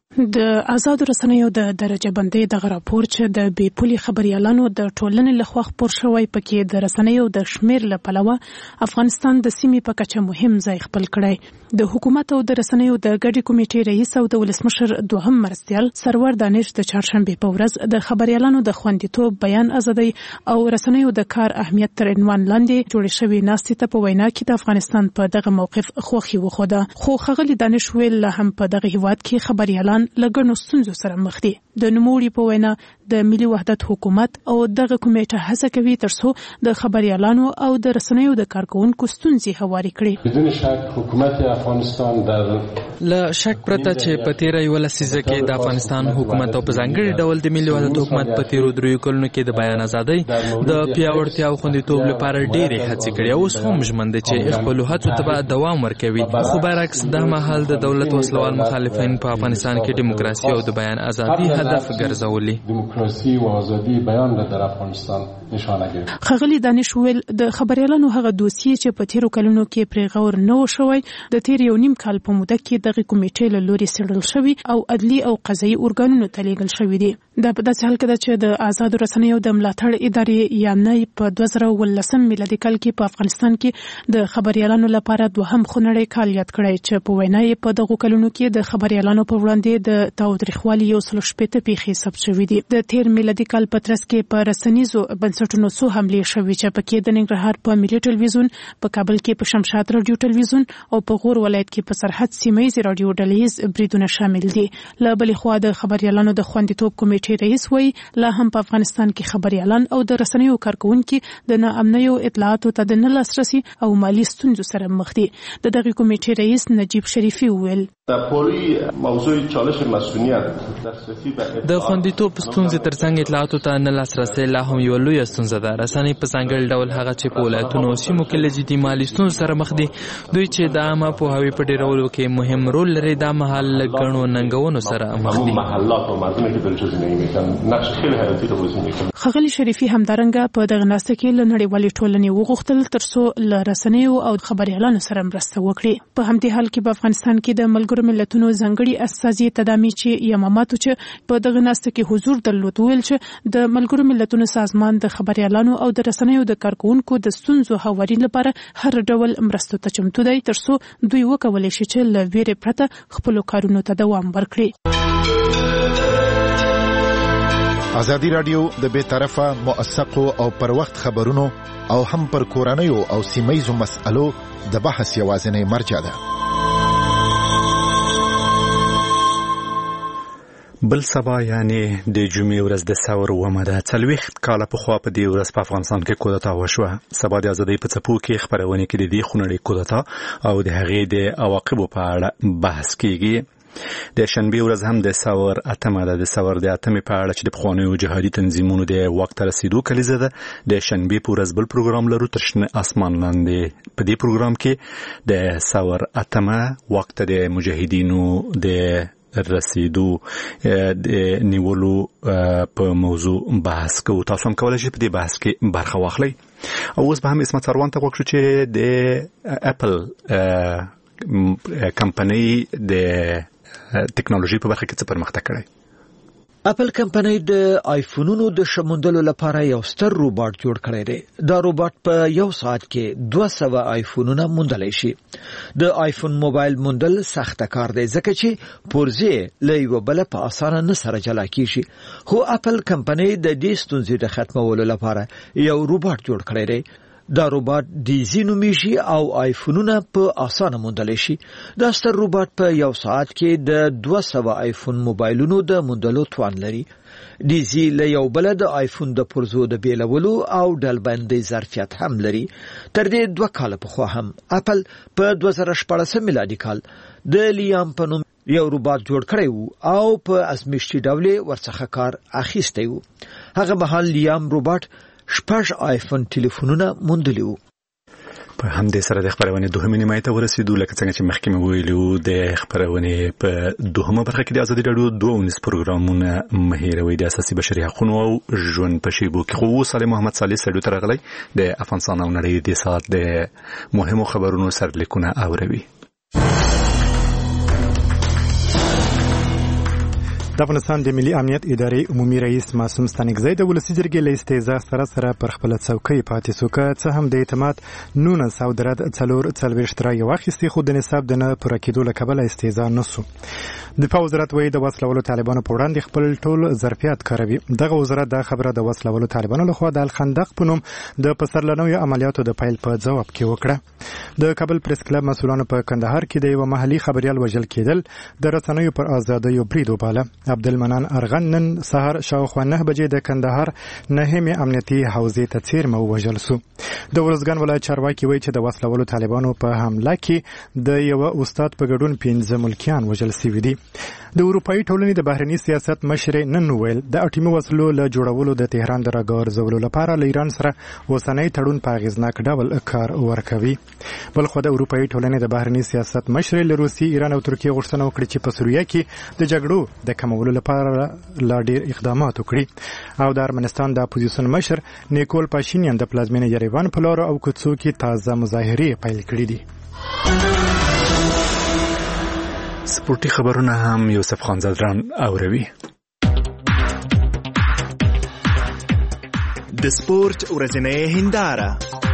د آزاد رسنیو د درجه بندۍ د راپور چې د بیپولي خبريالانو د ټولنې لخوا خپور شوی پکې د رسنیو د شمیر له پلوه افغانستان د سیمې په کچه مهم ځای خپل کړی. د حکومت او د رسنیو د ګډې کمیټې رئیس او د ولسمشر دوهم مرستیال سرور دانش د چهارشنبه په ورځ د خبريالانو د خوندیتوب، بیان ازادي او رسنیو د کار اهمیت تر عنوان لاندې جوړ شوی ناستې ته په وینا کې د افغانستان په دغه موقف خوښي وښوده. خو ښاغلي دانش ویل هم په دغه هیواد کې خبريالان لګنو ستونزو سره مخ دي. د نوموړي په وینا د ملي وحدت حکومت او دغه کمیټه هڅه کوي ترڅو د خبريالانو او د رسنیو د کارکونکو ستونزې هواري کړي. بدون شک حکومت افغانستان در له شک پرته چې په تیره 11 لسیزه کې د افغانستان حکومت او په ځانګړي ډول د ملي وحدت حکومت په تیرو 3 کلونو کې د بیان ازادۍ د پیاوړتیا او خوندیتوب لپاره ډېرې هڅې کړې او اوس هم ژمن دي چې خپل هڅو ته به دوام ورکوي. خو برعکس د مهال د دولت وسلوال مخالفین په افغانستان کې دیموکراسي او د بیان ازادي هدف ګرځولي. دیموکراسي او ازادي بیان در افغانستان نشانه ګرځي. خغلی دانش ویل د خبريالانو هغه دوسیې چې په تیرو کلونو کې پرې غور نه وشوي د تیر یو نیم کال په موده کې دغه کمیټې له لوري څېړل شوی او عدلي او قضایي ارګانونو ته لیږل شوی دي. دا په داسې حال کې ده چې د آزاد رسنیو د ملاتړ ادارې یانې په 2019 میلادي کال کې په افغانستان کې د خبريالانو لپاره دوهم خونړی کال یاد کړی چې په وینا یې په دغو کلونو کې د خبريالانو په وړاندې د تاوتریخوالي 160 پیښې ثبت شوې دي. د تیر میلادي کال په ترڅ کې په رسنیزو بنسټونو څو حملې شوې چې پکې د ننګرهار په ملي ټلویزیون، په کابل کې په شمشاد رادیو ټلویزیون او په غور ولایت کې په سرحد سیمه رادیو ډلهیز بریدونه شامل دي. له بلې خوا د خبريالانو د خوندیتوب کمیټې رئیس وایي لا هم په افغانستان کې خبريالان او د رسنیو کارکونکو د ناامنیو اطلاعاتو ته د نه لاسرسي او مالی ستونزو سره مخ دي. د دغه کمیټې رئیس نجیب شریفي وویل د خوندیتوب ستونزې ترڅنګ اطلاعاتو ته نه لاسرسي لا هم یو لویه ستونزه ده. رسنۍ په ځانګړي ډول هغه چې په ولایتونو او سیمو کې له جدي مالي ستونزو سره مخ دي، دوی چې د عامه پوهاوي په ډیرولو کې مهم رول لري، دا مهال له ګڼو ننګونو سره مخ دي. خغلی شریفي همدارنګه په دغه ناسته کې له نړیوالې ټولنې وغوښتل ترڅو له رسنیو او خبريالانو سره مرسته وکړي. په همدې حال کې په افغانستان کې د ملګرو ملتونو ځانګړي استازي تدامي چې یماماتو چې په دغه ناسته کې حضور درلود ویل چې د ملګرو ملتونو سازمان د خبريالانو او د رسنیو د کارکونکو د ستونزو هواري لپاره هر ډول مرستو ته چمتو دی ترڅو دوی وکولای شي چې له ویرې پرته خپل کارونو ته دوام ورکړي. ازادي رادیو د بے طرفه موثقو او پر وخت خبرونو او هم پر کورنیو او سیمایزو مسألو د بحث یوازینی مرجع ده. بل سبا یعنی د جمعې ورځ د ثور ومه ده. 40 کاله پخوا په دې ورځ په افغانستان کې کودتا وشوه. سبا د ازادۍ په څپو کې خبرونه کې د دې خونړۍ کودتا او د هغې د عواقبو په اړه بحث کیږي. د شنبه ورځ هم د ثور اتمه ده. د ثور د اتمې په اړه چې د پخوانیو جهادي تنظیمونو د وخت رسیدو کلیزه ده. د شنبه په ورځ بل پروګرام لرو تر شنه اسمان لاندې. په دې پروګرام کې د ثور اتمه وخت د مجاهدینو د رسیدو د نیولو په موضوع بحث کوو. تاسو هم کولای شئ په دې بحث کې برخه واخلئ. او اوس به هم اسمت سروان ته وکړو چې د اپل کمپنۍ د ټیکنالوژي په برخه کې څه پرمختګ کړی. اپل کمپنۍ د آیفونونو د شموندلو لپاره یو ستر روباټ جوړ کړی دی. دا روباټ په یو ساعت کې 200 آیفونونه موندلی شي. د آیفون موبایل موندل سخت کار دی ځکه چې پرزې له یو بل په اسانه نه سره جلا کیږي. خو اپل کمپنۍ د دې ستونزې د ختمولو لپاره یو روباټ جوړ کړی دی. دا روباټ ډیزی نومیږي او آیفونونه په اسانه موندلی شي. دا ستر روباټ په یو ساعت کې د 200 آیفون موبایلونو د موندلو توان لري. ډیزی له یو بل د آیفون د پرزو د بیلولو او ډلبندۍ ظرفیت هم لري. تر دې 2 کال پخوا هم اپل په 2014 میلادي کال د لیام په نوم یو روباټ جوړ کړی وو او په ازمیښتي ډول ورڅخه کار اخیستی وو. هغه مهال لیام روباټ 6 آیفون ټلیفونونه موندلی وو. په همدې سره د خبرونه دوهمه نیمه ته ورسېدو. لکه څنګه چې مخکې مې ویلو د خبرونه په دوهمه برخه کې د ازادي راډیو 2 پروګرامونه مهیروي د اساسي بشري حقوقو او ژوند په شیبو کې. خو صالح محمد صالح سړیو تر غلې د افغانستان او نړۍ د سات د مهمو خبرونو سرلیکونه اوروي. د افغانستان د ملي امنیت ادارې عمومي رئیس معصوم ستانکزی د ولسی جرګې له استیزا سره پر خپل څوکۍ پاتې سو که څه هم د اعتماد نونه سودرد څلور څلويشترا یو اخیستي خو د نصاب د نه پوره کېدو له کبله استیزا نسو. دفاع وزارت وایي د وسلوالو طالبانو په وړاندې خپل ټول ظرفیت کاروي. دغه وزارت دا خبره د وسلوالو طالبانو لخوا د الخندق په نوم د پسرلنوي عملیاتو د پیل په ځواب کې وکړه. د کابل پریس کلب مسؤلانو په کندهار کې د یو محلي خبريال وژل کېدل د رسنیو پر ازادۍ برید وباله. عبدالمنان ارغن نن سهار شاوخوا 9 بجې د کندهار نهمه امنیتي حوزې ته څیرمه وژل سو. د ورزګان ولایت چارواکي وایي چې د وسلوالو طالبانو په حمله کې د یو استاد په ګډون 15 ملکیان وژل شوي دي. د اروپאי ټولنې د بهرني سیاست مشر نن ویل د اټومي وسلو له جوړولو د تهران د راګرځولو لپاره له ایران سره اوسنۍ تړون په اغیزناک ډول کار ورکوي. بلخو د اروپאי ټولنې د بهرني سیاست مشر له روسي، ایران او ترکیه غوښتنه وکړه چې په سوریه کې د جګړو د کمولو لپاره لا ډیر اقدامات وکړي. او د ارمنستان د اپوزیسیون مشر نیکول پاشینیان د پلازمینې یریوان په لور او کوڅو کې تازه مظاهرې پیل کړې دي. سپورتي خبرونه هم یوسف خان زدران اوروي. د سپورت ورځنۍ هنداره.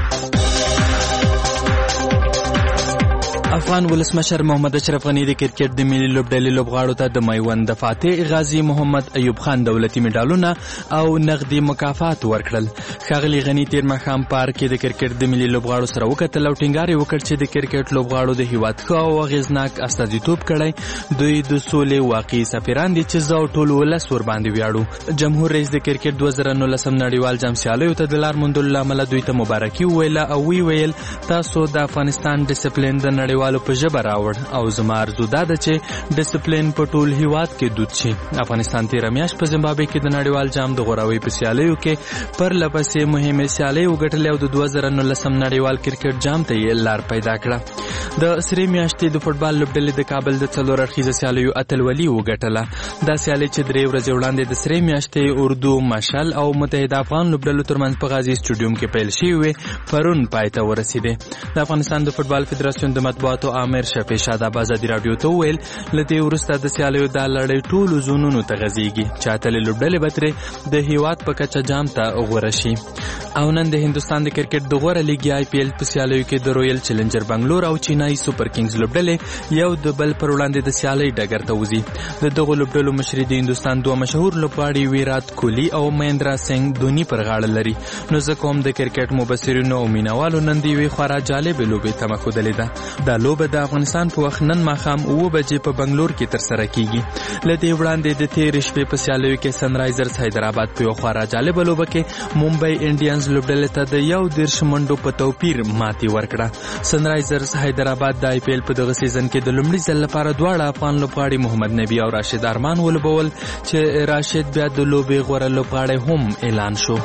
افغان ولسمشر محمد اشرف غنی د کرکټ د ملي لوبډلې لوبغاړو ته د میوند د فاتح غازی محمد ایوب خان دولتي میډالونه او نقدي مکافات ورکړل. ښاغلي غنی تیر ماښام پارک کې د کرکټ د ملي لوبغاړو سره وکتل او ټینګار وکړ چې د کرکټ لوبغاړو د هیواد ښه او اغیزناک استازیتوب کړی. دوی د سولې واقعي سفیران دي چې زه او ټول ولس ورباندې ویاړو. جمهور رئیس د کرکټ 2019 نړیوال جام سیالیو ته د لار موندلو له امله دوی ته مبارکي وویله او ویل تاسو د افغانستان ډیسپلین د نړیوالو په ژبه راوړ او زما ارزو دا ده چې ډیسپلین په ټول هیواد کې دود شي. افغانستان تیر میاشت په زیمبابوې کې د نړیوال جام د غوراوي په سیالیو کې پر لپسې مهمه سیالي وګټلې او د 2019 نړیوال کرکټ جام ته یې لار پیدا کړه. د سری میاشتې د فوټبال لوبډلې د کابل د څلور اړخیزه سیالیو اتلولي وګټله. دا سیالي چې 3 ورځې وړاندې د سری میاشتې اردو، مشعل او متحده افغان لوبډلو ترمنځ په غازی سټډیوم کې پیل شوې پرون پای ته ورسېده. د افغانستان د فوټبال فدراسیون د مطبوعاتو امیر شفیع شاداب ازادي رادیو ته ویل لدې وروسته د سیالیو د لړۍ ټولو زونونو ته غځيږي چې اتلې لوبډلې به د هیواد په کچه جام ته غوړه شي. او نن د هندستان د کرکټ د غوړه لیګ IPL په سیالیو کې د رویل چیلنجر بنگلور او چینای سوپر کینګز لوبډلې یو د بل پر وړاندې د سیالۍ ډګر ته وځي. د دغه لوبډلو مشري د هندستان دوه مشهور لوبغاړي ویرات کوهلی او مهندرا سنگ دونی پر غاړه لري. نو ځکه هم د کرکټ مبصرینو او مینوالو نن دی وی خورا جالب لوبه تمخدلې ده. دا لوبه د افغانستان په وخت نن ماښام 9 بجې په بنگلور کې تر سره کیږي. لدې وړاندې د تیر شپې په سیالیو کې سنرایزرز حیدرآباد په خورا جالب لوبه کې ممبئی انډینز لوبډلې ته د 1 منډو په توپیر ماتي ورکړه. سنرایزرز حیدرآباد د IPL په دغه سیزن کې د لومړي ځل لپاره دواړه افغان لوبغاړي محمد نبی او راشد ارمان ولوبول چې راشد بیا د لوبې غوړه لوبغاړی هم اعلان شو.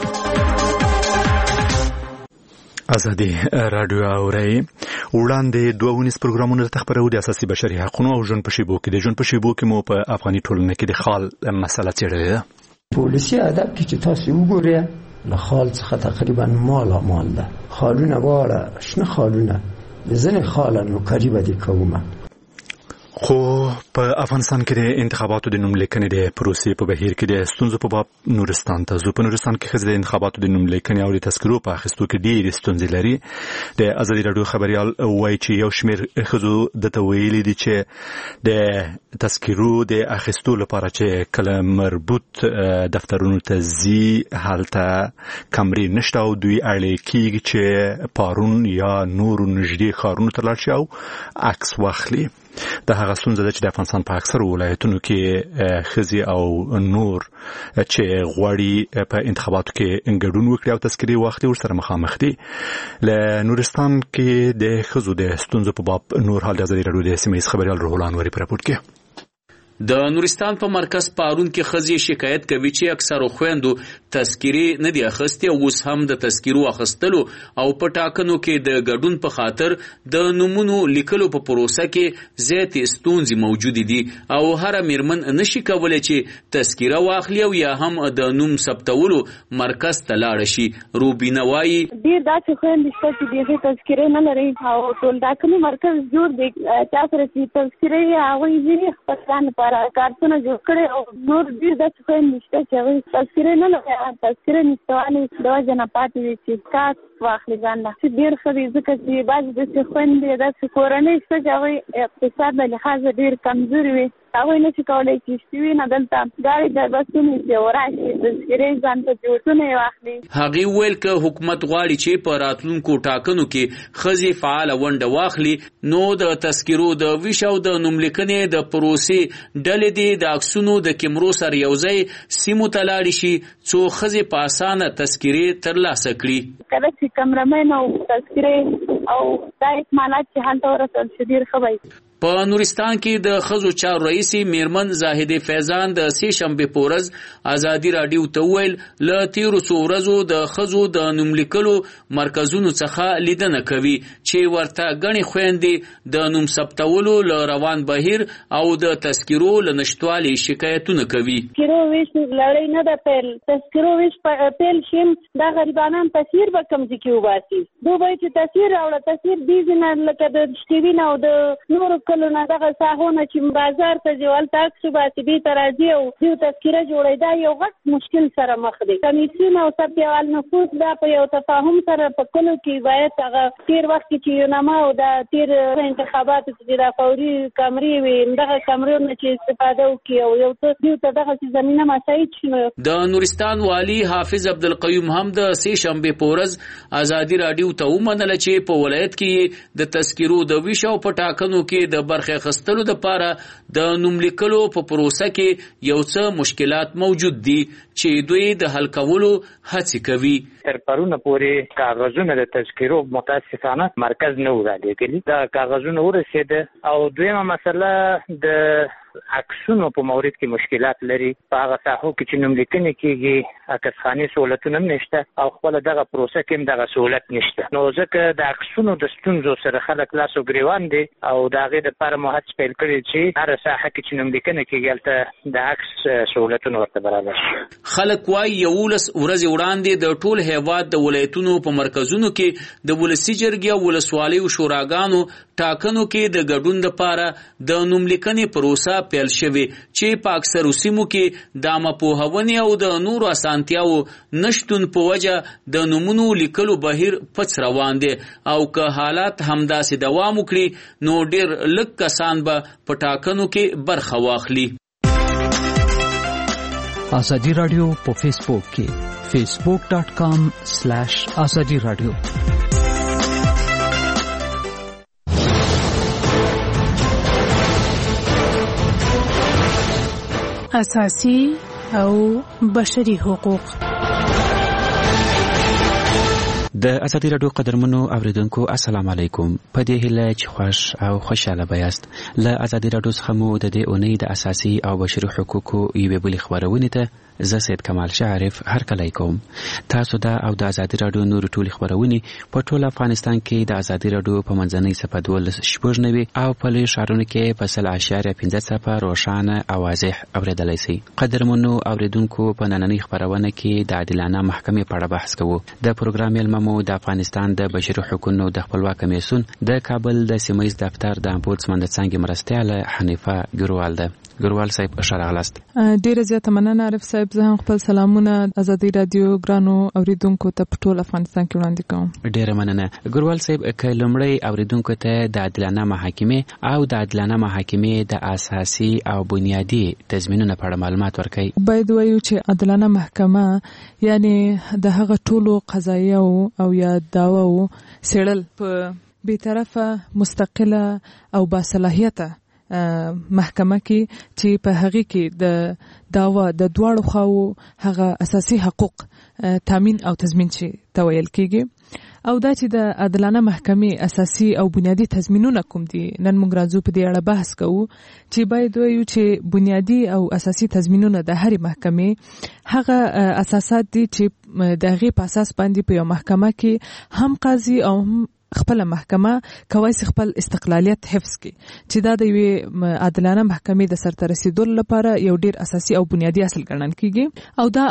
ازادي رادیو اوري وړاندې 2 پروګرامونه تخبرو د اساسي بشري حقوقو او ژوند په شیبو کې د ژوند په شیبو کې مو په افغاني ټولنه کې د خال مسله څېړلې ده. پولیسي ادب کې چې تاسو وګورئ له خال څخه تقریبا مال ده. خالونه واړه شنه خالونه ځنې خاله نو قریبه دي کومه خو په افغانستان کې د انتخاباتو د نوملیکنې د پروسې په بهیر کې د ستونزو په باب نورستان ته ځو. په نورستان کې ښځې د انتخاباتو د نوملیکنې او د تذکرو په اخیستو کې ډېرې ستونزې لري. د ازادي راډیو خبریال وایي چې یو شمېر ښځو درته ویلي دي چې د تذکرو د اخیستو لپاره چې کله مربوط دفترونو ته ځي هلته کمرې نشته او دوی اړ کېږي چې پارون یا نورو نږدې ښارونو ته لاړ شي او عکس واخلي. د هغه ستونزه ده چې د افغانستان په اکثر ولایتونو کې ښځې او نور چې غواړي په انتخاباتو کې ګډون وکړي او تذکرې واخلي ورسره مخامخ دي. له نورستان کې د ښځو د ستونزو په باب نور حال د ازادي راډیو د سیمه ییز خبریال روح الله انوري په راپور کې. د نورستان په مرکز پارون کې ښځې شکایت کوي چې اکثرو خویندو تذکرې نه دي اخیستې او اوس هم د تذکرو اخیستلو او په ټاکنو کې د ګډون په خاطر د نومونو لیکلو په پروسه کې زیاتې ستونزې موجودې دي او هره میرمن نشي کولی چې تذکره واخلي او یا هم د نوم ثبتولو مرکز ته لاړه شي. روبینه وایي ډېر داسې خویندې شته چې دغې تذکرې نه لري او ټول ټاکنې مرکز جوړ دی چا سره چې تذکرې هغوی ځینې خپل ځان لپاره کارتونه جوړ کړي او نور ډېر داسې خویندې شته چې هغوی تذکرې نه لري تذکرې نشتوالي د وجې نه پاتې دي چې کار واخلي ځان له چې ډېر ښه دي ځکه چې بعضې داسې خویندې داسې کورنۍ شته چې هغوی اقتصاد له لحاظه ډېر کمزوري وي هغوی نشي کولی چې شتوي نه دلته ګاډي د بسونو چې وراشي تذکرې ځان ته جوړونه یې واخلي. هغې ویل که حکومت غواړي چې په راتلونکو ټاکنو کې ښځې فعاله ونډه واخلي نو د تذکرو د ویش او د نوملیکنې د پروسې ډلې دې د عکسونو د کیمرو سره یوځای سیمو ته لاړې شي څو ښځې په اسانه تذکرې ترلاسه کړي. کله چې کمرمین او تذکرې او دا اکمالات چې هلته ورسول شي ډېر ښه وي. په نورستان کې د ښځو چارو رئیس میرمن زاهدې فیضان د سې شنبې په ورځ ازادي راډیو ته وویل له تېرو څو ورځو د ښځو د نوملیکلو مرکزونو څخه لیدنه کوي چې ورته ګڼې خویندې د نوم ثبتولو له روان بهیر او د تذکرو له نشتوالي شکایتونه کوي. تذکرو ویش لړۍ نه ده پیل تذکرو ویش پیل شي دا غریبانان تصویر به کوم ځای کې وباسي دوی باید چې تصویر راوړه تصویر دې نه لکه د شتوي نه او د نورو کلونه دغه ساحونه چې بازار ته ځي هلته عکس وباسي دې ته راځي او دوی تذکره جوړوي دا یو غټ مشکل سره مخ دی. کمیسیون او ثبتول نفوس دا په یو تفاهم سره په کلو کې باید هغه تېر وخت کې چې یونما او دا تېر انتخاباتو چې دا فوري کمرې وي دغه کمرو نه چې استفاده وکړي او یو څه دوی ته دغه زمینه مساعد شي. د نورستان والي حافظ عبدالقیوم هم د سې شنبې په ورځ ازادي راډیو ته ومنله چې په ولایت کې د تذکرو د ویش او په ټاکنو کې د برخه اخیستلو دپاره د نوملیکلو په پروسه کې یو څه مشکلات موجود دي چې دوی د حل کولو هڅې کوي. تر پرونه پورې کاغذونه د تذکرو متاسفانه مرکز نه ورالېږلي دا کاغذونه ورسېده او دویمه مسله د عکسونو په مورد کې مشکلات لري په هغه ساحو کې چې نوملیکنې کېږي عکسخانې سهولتونه هم نشته او خپله دغه پروسه کې هم دغه سهولت نشته نو ځکه د عکسونو د ستونزو سره خلک لاس و ګریوان دي او د هغې دپاره مو هڅې پیل کړي چې هره ساحه کې چې نوملیکنه کېږي هلته د عکس سهولتونه ورته برابر شي. خلک وایي 11 ورځې وړاندې د ټول هیواد د ولایتونو په مرکزونو کې د ولسي جرګې او ولسوالیو شوراګانو ټاکنو کې د ګډون دپاره د نوملیکنې پروسه پیل شوی چې په اکثرو سیمو کې د عامه پوهونې او د نورو اسانتیاو نشتون په وجه د نومونو لیکلو بهیر پڅ روان دی او که حالات همداسې دوام وکړي نو ډېر لږ کسان به په ټاکنو کې برخه واخلي. ازادي راډیو په فیسبوک کې facebook.com/azadi radio اساسي او بشري حقوق. د ازادي راډیو قدرمنو اوریدونکو السلام علیکم. په دې هیله چې خوش او خوشاله بیاست. له ازادي راډیو څخه مو د دې اونۍ د اساسي او بشري حقوقو یوې بلې خبرونې ته زه سید کمال شعرف هر کله کوم. تاسو دا او د ازادي رادیو نور ټول خبرونه په ټول افغانستان کې د ازادي رادیو په منځنۍ صفحه 12 او په لوی ښارونو کې په 0.15 روښانه او واضح اوریدلای شئ. قدرمنو اوریدونکو په نننۍ خبرونه کې د عادلانه محکمې په اړه بحث کوو. د پروګرام ملممو د افغانستان د بشري حقوقو د خپلواک کمیسیون د کابل د سیمایي دفتر د امبودسمن د څنګه مرستیاله حنیفه ګروال ده. ګروال صاحب اشراغلاست. ډیره زیاته مننه عارف صاحب. زه هم خپل سلامونه ازادي رادیو ګرانو اوریدونکو ته په ټول افغانستان کې وړاندې کوم. ډیره مننه ګروال صاحب. کلمړی اوریدونکو ته د عادلانه محاکمې او د عادلانه محاکمې د اساسي او بنیادی تضمینونو په اړه معلومات ورکړئ. باید وایو چې عادلانه محکمه یعنی د هغه ټولو قضایو او یا داواو سیړل په بی‌طرفه مستقله او باصلاحیته محکمه کې چې په هغه کې د داوا د دواړو خواو هغه اساسي حقوق تامین او تضمین شي تویل کېږي. او دا چې د عادلانه محکمې اساسي او بنیادی تضمینونه کوم دي نن موږ راځو په دې اړه بحث کوو چې باید وایو چې بنیادی او اساسي تضمینونه د هرې محکمې هغه اساسات دي چې د هغې په اساس باندې په یو محکمه کې هم قاضي او هم خپل محکمه کوي خپل استقلالیت حفظ کی چې دا د یوې عادلانه محکمې د سرته رسیدلو لپاره یو ډیر اساسي او بنیادی اصل ګڼل کیږي. او دا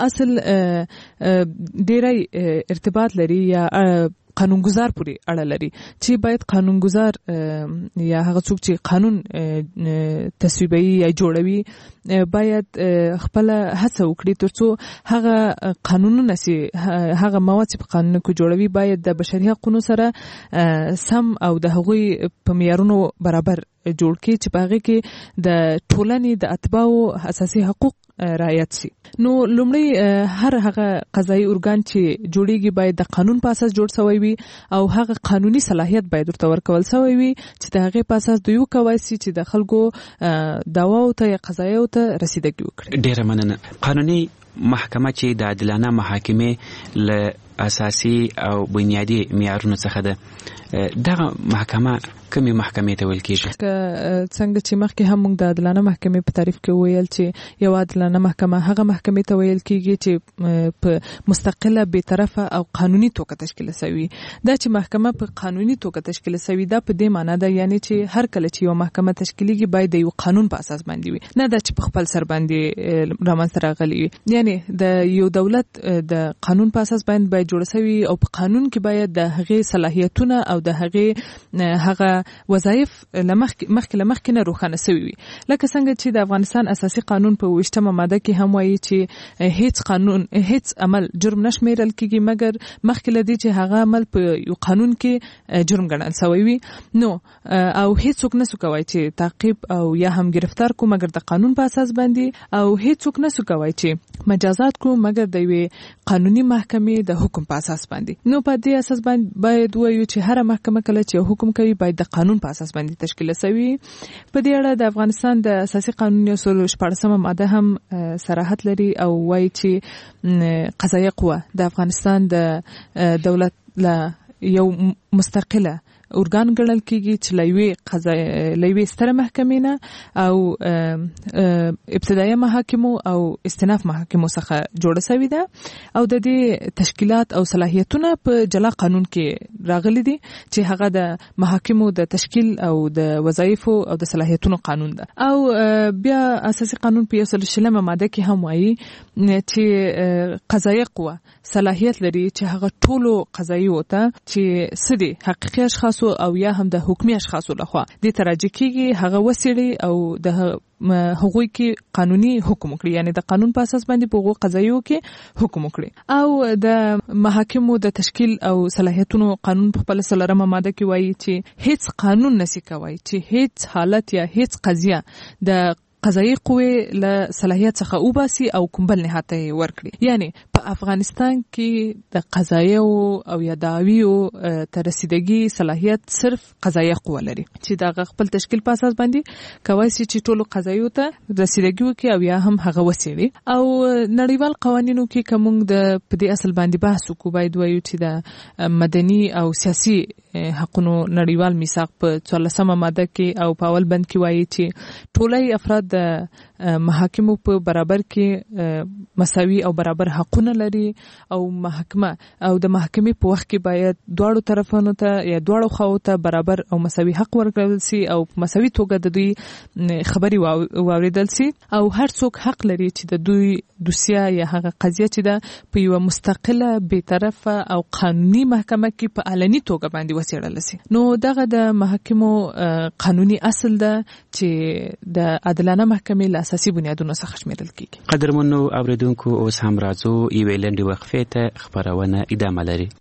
اصل ډیری ارتباط لري یا قانونګذار پورې اړه لري چې باید قانونګذار یا هغه څوک چې قانون تصویبوي یا جوړوي باید خپل هڅه وکړي ترڅو هغه قانونونه سي هغه مواد چې په قانون کې جوړوي باید د بشري حقوقو سره سم او د هغوی په معیارونو برابر جوړ کړي چې په هغه کې د ټولنې د اتباعو اساسي حقوق رعایت شي. نو لومړی هر هغه قضایي ارګان چې جوړیږي باید د قانون په اساس جوړ شوی وي او هغه قانوني صلاحیت باید ورته ورکول شوی وي چې د هغې په اساس دوی وکولی شي چې د خلکو دعواو ته یا قضایاو ته رسیدګي وکړي. ډیره مننه. قانوني محکمه چې د عادلانه محاکمې له اساسي او بنیادی معیارونو څخه ده، دغه محکمه کومې محکمې ته ویل کېږي؟ څنګه چې مخکې هم موږ د عادلانه محکمې په تعریف کې ویل چې یو عادلانه محکمه هغه محکمې ته ویل کېږي چې په مستقله بېطرفه او قانوني توګه تشکیل شوي. دا چې محکمه په قانوني توګه تشکیل شوي دا په دې معنا ده یعنی چې هر کله چې یو محکمه تشکیلیږي باید د یو قانون په اساس باندې وي، نه دا چې په خپل سر باندې رامنځته راغلی وي. یعنی د یو دولت د قانون په اساس باید جوړ شوی او په قانون کې باید د هغې صلاحیتونه او د هغه وظایف لمخکې نه روښانه شوي وي. لکه څنګه چې د افغانستان اساسي قانون په 28مه ماده کې هم وایي چې هیڅ عمل جرم نه شمیرل کېږي مګر مخکې له دې چې هغه عمل په یو قانون کې جرم ګڼل شوی وي. نو او هیڅوک نسو کولی چې تعقیب او یا هم گرفتار کو مګر د قانون په اساس باندې، او هیڅوک نسو کولی چې مجازات کو مګر د یوې قانوني محکمې د حکم په اساس باندې. نو په دې اساس باید وایو چې هر محکمه کله چې حکم کوي باید د قانون په اساس باندې تشکیل شوی. په دې اړه د افغانستان د اساسي قانون 14 ماده هم صراحت لري او وایي چې قضایه قوه د افغانستان د دولت له یو مستقله ارګان ګڼل کېږي چې له یوې ستره محکمې نه او ابتدایي محاکمو او استئناف محاکمو څخه جوړه شوې ده او د دې تشکیلات او صلاحیتونه په جلا قانون کې راغلي دي چې هغه د محاکمو د تشکیل او د وظایفو او د صلاحیتونو قانون ده. او بیا اساسي قانون په 140 ماده کې هم وایي چې قضایه قوه صلاحیت لري چې هغه ټولو قضایو ته چې څه دي حقیقي اشخاص او یا هم د حکومي اشخاصو لخوا د تراجع کېږي هغه وسیړي او د هغوی کې قانوني حکم وکړي، یعنی د قانون په اساس باندې په هغو قضایو کې حکم وکړي. او د محاکمو د تشکیل او صلاحیتونو قانون په خپل 3 ماده کې وایي چې هیڅ قانون نشي کوي چې هیڅ حالت یا هیڅ قضیه د قضایي قوې له صلاحیت څخه وباسي او کوم بل نهاد ته ورکړي. یعنی په افغانستان کې د قضایو او یا دعویو ته رسیدګي صلاحیت صرف قضایي قوه لري چې د خپل تشکیل په اساس باندې کوي چې ټولو قضایو ته رسیدګي وکړي او یا هم هغه وسیړي. او نړیوال قوانینو کې کوم د په دې اصل باندې بحث وکړو باید وایو چې د مدني او سیاسي حقوقو نړیوال میثاق په 14 ماده کې او په اول بند کې وایي چې ټولای افراد د محاکمو په برابر کې مساوي او برابر حقونه لري او محکمه او د محکمې په وخت کې باید دواړو طرفونو ته یا دواړو خواو ته برابر او مساوي حق ورکړل سي او په مساوي توګه د دوی خبري واوریدل سي او هر څوک حق لري چې د دوی دوسیه یا هغه قضیه چې ده په یو مستقله بی‌طرفه او قانوني محکمه کې په علني توګه باندې وڅېړل سي. نو دغه د محاکمو قانوني اصل ده چې د عادلانه محکمې له اساسي بنیادونو څخه شمیرل کیږي. قدرمنو اوریدونکو اوس هم راځو یوې لنډې وقفې ته خبرونه ادامه لري.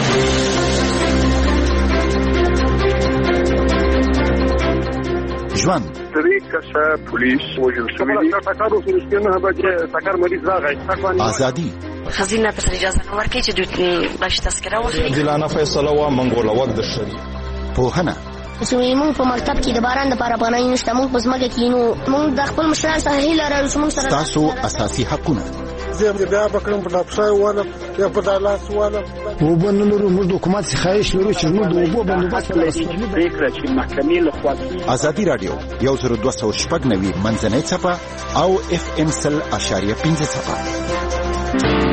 ژوند طریقه پولیس وجل شوی تاکارو سرسپینه بچه تاکار مریض راغی آزادی خزینه پر اجازه نه ورکړي چې دوی باش تذکره واخلي. عادلانه فیصله وا منګوله وخت د شری پوهنه زموږ په مکتب کې د باران د پاره پناه نشته. موږ په ځمکه کې نو موږ د خپل مشران سره هیله لرو چې موږ سره تاسو اساسي حقونه زه بیا بکرم په لاپشای والا یا په دالاس والا وبنلو موږ حکومت څخه خواهش لرو چې موږ د وبو بندوبست پریکړه چې محکمې له خوا ازادي رادیو 1290 منځنۍ صفه او FM 100.5 صفه.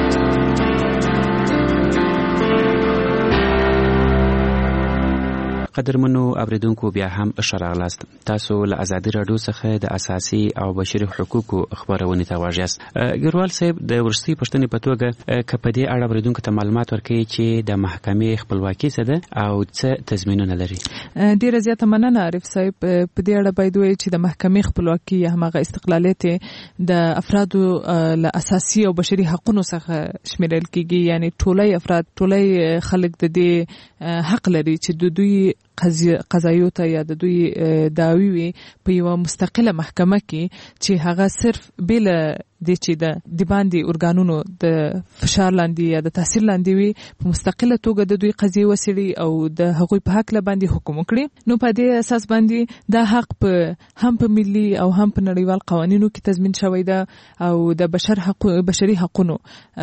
قدرمنو اوریدونکو بیا هم شراغلاست. تاسو له ازادي رادیو څخه د اساسي او بشري حقوقو خبرونه ته واجیاست. ګروال صاحب د ورستي پښتنې په توګه کپدې اړه اوریدونکو ته معلومات ورکړي چې د محکمې خپلواکي څه ده او څه تضمینونه لري. ډیره زیاته مننه عارف صاحب. په دې اړه باید وایي چې د محکمې خپلواکي یا همغه استقلالیت د افرادو له اساسي او بشري حقوقو څخه شمیرل کیږي. یعنی ټولي افراد ټولي خلک د دې حق لري چې د دوی قضایو ته یا د دوی دعوی وي په یو مستقله محکمه کې چې هغه صرف بل د چې د باندې اورګانونو د فشار لاندې یا د تاثیر لاندې وي په مستقله توګه د دوی قضیه وسیړي او د هغوی په حق باندې حکم وکړي. نو په دې اساس باندې دا حق په هم په ملي او هم په نړیوال قوانینو کې تضمین شوی ده او د بشري حقوقو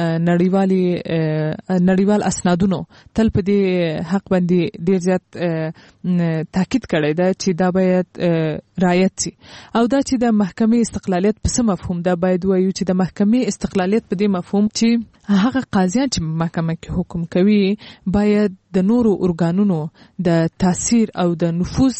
نړیوال اسنادونو تل په دې حق باندې ډیر زیات تاکید کړی ده چې دا باید رعایت شي او دا چې د محکمې استقلالیت په څه مفهوم ده باید وایو چې د محکمې استقلالیت په دې مفهوم چې هغه قاضیان چې محکمه کې حکم کوي باید د نورو ارګانونو د تاثیر او د نفوذ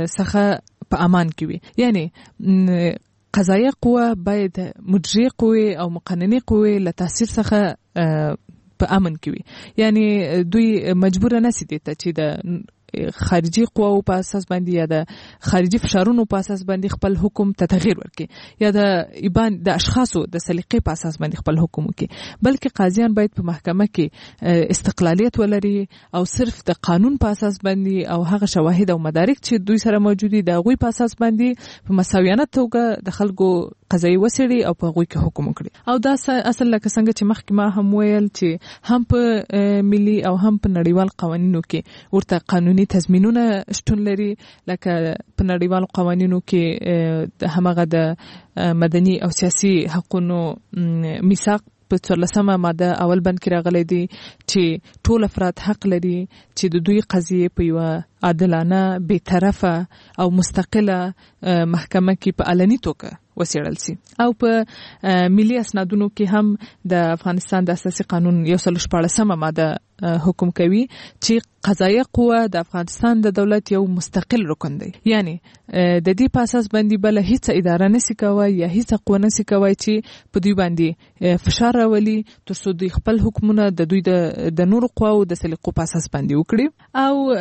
څخه په امان کې وي. یعنی قضایه قوه باید مجریه قوه او مقننه قوه له تاثیر څخه په امن کې وي. یعنی دوی مجبور نه سي دي چې د خارجي قواو په اساس باندې یا د خارجي فشارونو په اساس باندې خپل حکم ته تغییر ورکړي یا د اشخاصو د سلیقې په اساس باندې خپل حکم وکړي. بلکې قاضیان باید په محکمه کې استقلالیت ولري او صرف د قانون په اساس باندې او هغه شواهد او مدارک چې دوی سره موجود دي د هغوی په اساس باندې په مساویانه توګه د خلکو قضایي وسیړي او په هغوی کې حکم وکړي. او دا اصل لکه څنګه چې مخکې ما هم ویل چې هم په ملي او هم په نړیوال قوانینو کې ورته قانوني تضمینونه شتون لري. لکه په نړیوالو قوانینو کې همغه د مدني او سیاسي حقوقو میثاق په 14مه ماده اول بند کې راغلی دی چې ټول افراد حق لري چې د دوی قضیه په یو عادلانه بی‌طرفه او مستقله محکمه کې په علني توګه وسیړل سي. او په ملي اسنادونو کې هم د افغانستان د اساسي قانون 114مه ماده حکم کوي چې قضایه قوه د افغانستان د دولت یو مستقل رکن دی. یعنی د دې په اساس باندې بل هیڅ اداره نشي کوي یا هیڅ قوه نشي کوي چې په دوی باندې فشار راولي ترڅو دوی خپل حکمونه د دوی د نورو قواو د سلیقو په اساس باندې وکړي.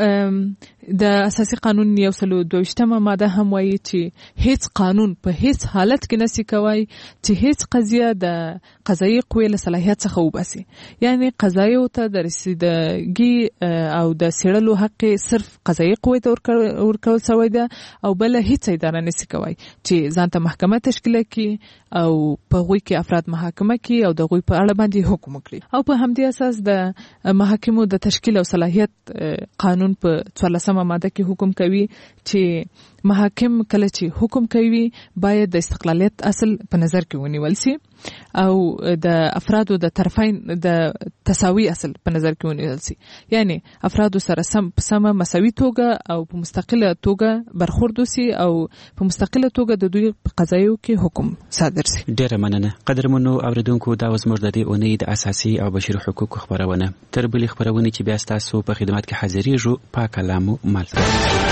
او د اساسي قانون 122مه ماده هم وایي چې هیڅ قانون په هیڅ حالت کې نشي کوي چې هیڅ قضیه د قضایي قوې له صلاحیت څخه وباسي. یعنی قضایو ته د رسیدګي او د سیړلو حق صرف قضایي قوې ته ورکول شوی ده او بل هیڅ اداره نشي کوي چې ځانته محکمه تشکیل کړي او په هغوی کې افراد محاکمه کړي او د هغوی په اړه باندې حکم وکړي. او په همدې اساس د محاکمو د تشکیل او صلاحیت قانون په 14مه ماده کې حکم کوي چې محاکم کله چې حکم کوي باید د استقلالیت اصل په نظر کې ونیول شي او د افرادو د طرفین د تساوي اصل په نظر کې ونیول سي، یعنی افراد سره سم مساوي توګه او په مستقله توګه برخورد وسي او په مستقله توګه د دوی په قضایو کې حکم صادر سي. ډیره مننه قدرمنو اوریدونکو، دا زموږ د دې اونۍ د اساسي او بشري حقوقو خبرونه. تر بلې خبرونه چې بیا ستاسو په خدمت کې حاضرېږو، پاک کلامو مالته.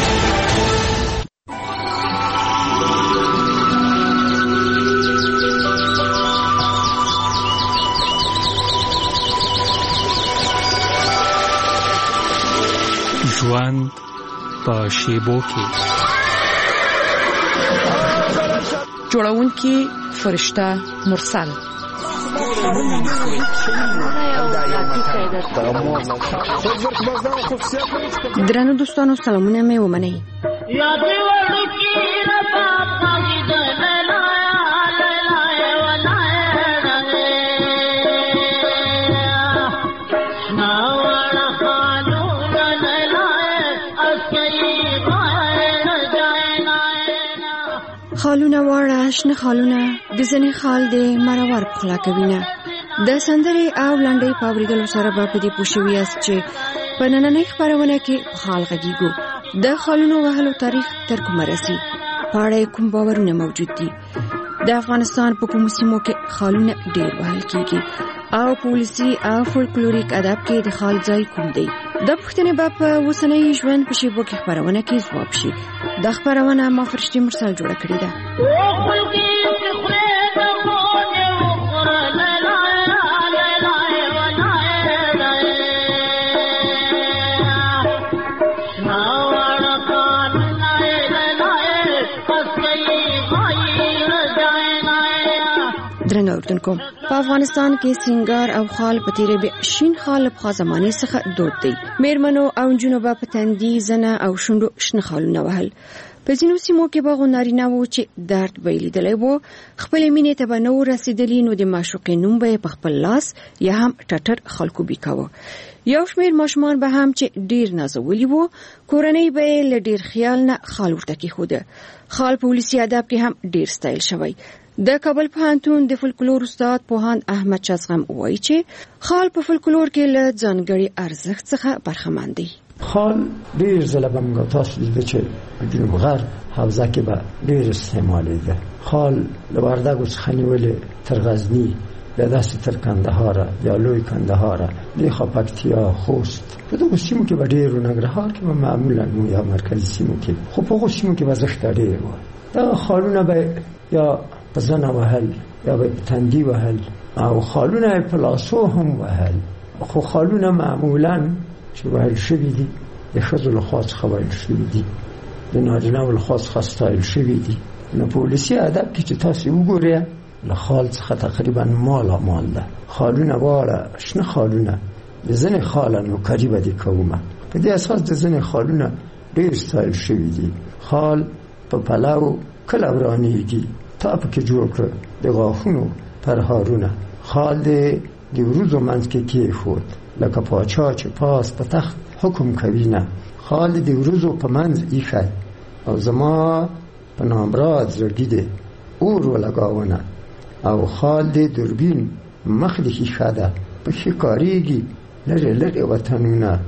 ژوند په شیبو کې جوړونکي فرشته مرسل درنو دوستانو سلامونه مې ومنئ. خالونه واړه شنه خالونه د ځنې خال د مرور پخلا کوینه. د سندرې او لنډۍ په اورېدلو سره به په دې پوه شوي یاست چې په نننۍ خپرونه کې خال غږیږو. د خالونو وهلو تاریخ تر کومه رسي، په اړه کوم باورونه موجود دي، د افغانستان په کومو سیمو کې خالونه ډېر وهل کېږي او په ولسي او فولکلوریک ادب کې د خال ځای کوم دی. د پوښتنې به په اوسنۍ ژوند په شیبو کې خپرونه کې ځواب شي. دا خپرونه ما فرشتي مرسل جوړه کړې ده. درنو اوریدونکو، په افغانستان کې سینګار او خال په تیرې به شین خال په زمانه څخه دود دی. میرمنو او جنونو په تندي زنه او شونډو شنه خالونه وهل. په ځینو سیمو کې به غونارینه وو چې درد به لیدلی وو، خپل مینې ته به نو رسیدلی، نو د معشوقې نوم به په خپل لاس یا هم ټټر خلکو بیکاوه. یو شمیر ماشومان به هم چې ډیر نازولي وو، کورنۍ به له ډیر خیال نه خال ورته کېښوده. خال په ولسي ادب کې هم ډیر ستایل شوی. د کابل پوهنتون د فولکلور استاد پوهاند احمد چزغم وایي چې خال په فولکلور کې له ځانګړي ارزښت څخه برخمن دی. خال ډیر ځله به موږ تاسو لیدل چې په جنوب غرب حوزه کې به ډیر استعمالېده. خال له وردګو څخه نیولې تر غزني، بیا داسې تر کندهار یا لوی کندهار، د پکتیا، خوست، په دغو سیمو کې به ډیر، ننګرهار کې به معمولا یا مرکزي سیمو کې، خو په هغو سیمو کې به زښت ډیر و. دا خالونه به یا په زنه وهل یا به په تندي وهل او خالونه په لاسو هم وهل. خو خالونه معمولا چې وهل شوي دي د ښځو لخوا څخه وهل شوي دي، د نارینه‌و لخوا څخه ستایل شوي دي. نو په ولسي ادب کې چې تاسو وګورئ، له خال څخه تقریبا مال ده. خالونه واړه شنه خالونه د ځینې خاله نوکري به دې کومه. په دې اساس د ځینې خالونه ډېر ستایل شوي دي. خال په پلو کله ورانېږي، تا پکې جوړ کړه د غاښونو پرهارونه. خال د وروځو منځ کې کېښود لکه پاچا چې پاس په تخت حکم کوي نه. خال د وروځو په منځ ایښی او زما په نامراد زړګي دی اور ولګاونه. او خال د دوربین مخ د ښیښه ده، پکې کارېږي لرې لرې وطنونه.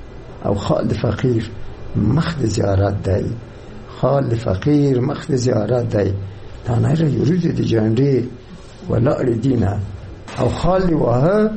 او خال د فقیر مخ د زیارت دی. خال د فقیر مخ د زیارت دی. تانره یوروز دی جانډې ولاړې دینه. او خال دی واه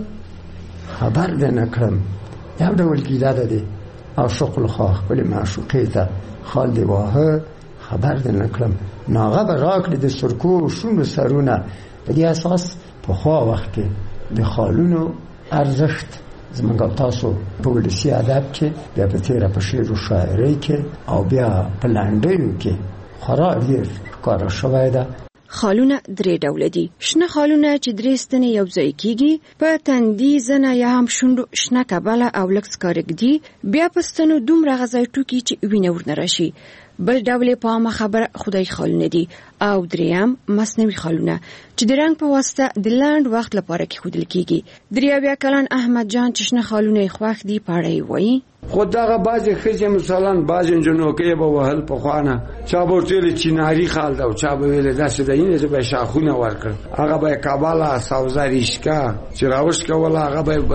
خبر ده نکړم، یو ډول ګیله ده دی او شغل خواه خپل معشوقې ته. خال دی واه خبر ده نکړم، ناغه به راکړي د سرکو شونډو سرونه. په دې اساس په خوا وخت کې د خالونو ارزښت زمونږ تاسو په ولسي ادب کې، بیا په تیره په شعر و شاعرۍ کې او بیا په لنډیو کې خورا ډېر ښکاره شوی ده. خالونه درې ډوله دي. شنه خالونه چې درې ستنې یو ځای کېږي، په تندي زنه یا هم شونډو شنه کبله او لږ سکارګدي، بیا په ستنو دومره غځای ټوکي چې وینه ورنه راشي. بل ډول په عامه خبره خدای خالونه دي. او دریم مصنوعي خالونه چې د رنګ په واسطه د لنډ وخت لپاره کېښودل کېږي. 83 کلن احمد جان چې شنه خالونه یې خوښ دي په اړه یې وایي: خو دغه بعضې ښځې مثلا بعضې نجونوکې به وهل پخوانه، چا به ورته ویل چیناري خال ده او چا به ویل داسې ده، اینې زه به یې شاخونه ورکړل. هغه به یې کابله سوزه ریشکه چې راوشکوله، هغه به یې بس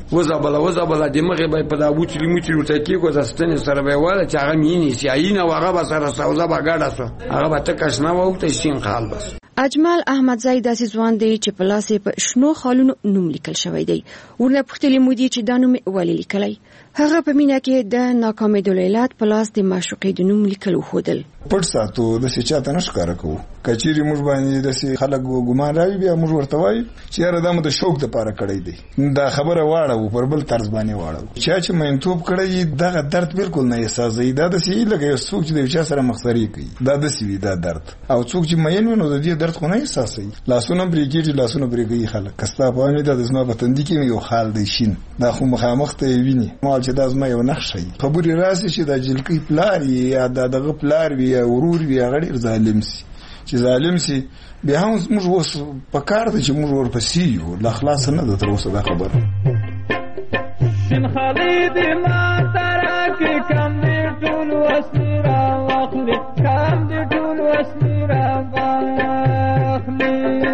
وزابله د مخه به په دا بوچلی موچلی ورته کېږو د ستنې سره به واله چې هغه مینې سي عینه هغه به سره سوزه به ګډه سو هغه به تکش نه وو شین خال بس. اجمل احمدزی داسې ځوان دی چې په لاس په شنو خالونو نوم لیکل شوی دی. ورنه پوښتلې مو دي چې دا نوم ولې لیکلی؟ هغه په مینه کې د ناکامېدو لیلات په لاس د معشوقې د نوم لیکل وښودل. پټ ساتو د چاته نه ښکاره کوو کچېرې موږ باندې د خلک ګمان راوي بیا موږ ورته وایو چې یاره دا مو د شوق دپاره کړی دی دا خبره واړو پر بل طرز باندې واړو چا چې مینتوب کړی دغه درد بالکل نه احساسوي دا داسې لکه یو څوک چې د یو چا سره مخسري کوي دا داسې وي دا درد او څوک چې مین وي نو د دې درد خو نه احساسوي لاسونه پرې کېږي لاسونه پرې کوي خلک که ستا په وایي دا د زما په تندي کې یو خال دی شین دا خو مخامخ ته یې ویني مال چې دا زما یو نقشه وي خبرې راسي چې دا جلکۍ پلار وي یا دغه پلار وي یا ورور وي هغه ډېر ظالم سي چې ظالم سي بیا هم موږ اوس په کار ده چې موږ ورپسې یو لا خلاص نه ده تر اوسه دا خبره. شین خالد ما ترا کې کم دې ټول وسنی را واخلي کم دې ټول وسنی را واخلي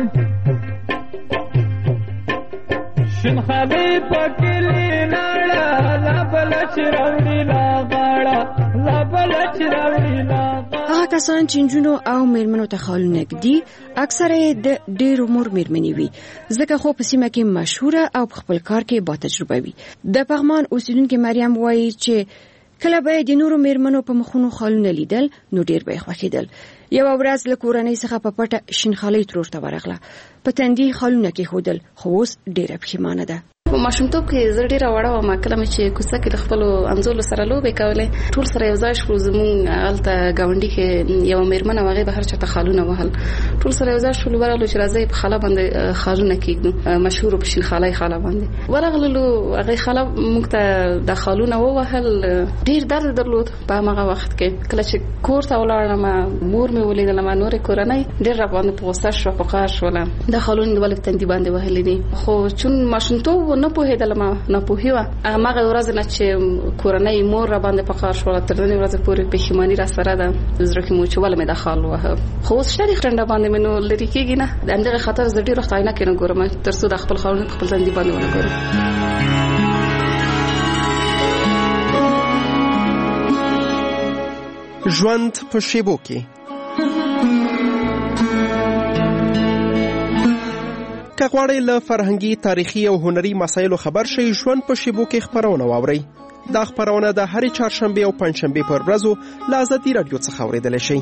شین خالد پکلی ناړه لا بل چرونی لا غاړه لا بل چرونی لا. هغه کسان چې نجونو او میرمنو ته خالونه ږدي اکثره د ډېر عمر میرمنې وي ځکه خو په سیمه کې مشهوره او په خپل کار کې با تجربه وي. د پغمان اوسیدونکې مریم وایي چې کله به د نورو میرمنو په مخونو خالونه لیدل نو ډېر به یې خوښېدل. یوه ورځ له کورنۍ څخه په پټه شین خالۍ ترور ته ورغله په تندي خالونه کېښودل خو اوس ډېره پښیمانه ده. په ماشومتوب کې زه ډېره وړه وم کله مې چې کوڅه کې د خپلو همزولو سره لوبې کولې ټول سره یو ځای شو زمونږ هلته ګاونډي کې یوه میرمن وه هغې به هر چاته خالونه وهل ټول سره یو ځای شولو ورغلو چې راځئ په خاله باندې خالونه کېږدو مشهورو په شین خالۍ خاله باندې ورغللو هغې خاله موږ ته د خالونه ووهل ډېر درد درلود په هماغه وخت کې کله چې کور ته ولاړم مور مې ولیدلم نورې کورنۍ ډېر راباندې په غوسه شوه په قهر شوله دا خالونه ولې په تندي باندې وهلې دي خو چون ماشومتوب نه پوهېدلم ناپوهي وه هماغه ورځ نه چې کورنۍ مور راباندې په قهر شوله تر نننۍ ورځې پورې پښیماني راسره ده زړه کې مو چې ولې مې دا خال ووهه خو اوس شته د ټنډه باندې مې نو لرې کېږي نه د همدغې خاطر زه ډېر وخت عینه کې نه ګورم تر څو د خپل خالونه په خپل تندي باندې ونه ګورم. ژوند په شیبو کې که غواړئ له فرهنګي تاریخي او هنري مسایلو خبر شئ ژوند په شیبو کې خپرونه واورئ. دا خپرونه د هرې چهارشنبې او پنجشنبې پر ورځو له ازادي راډیو څخه اورېدلی شئ.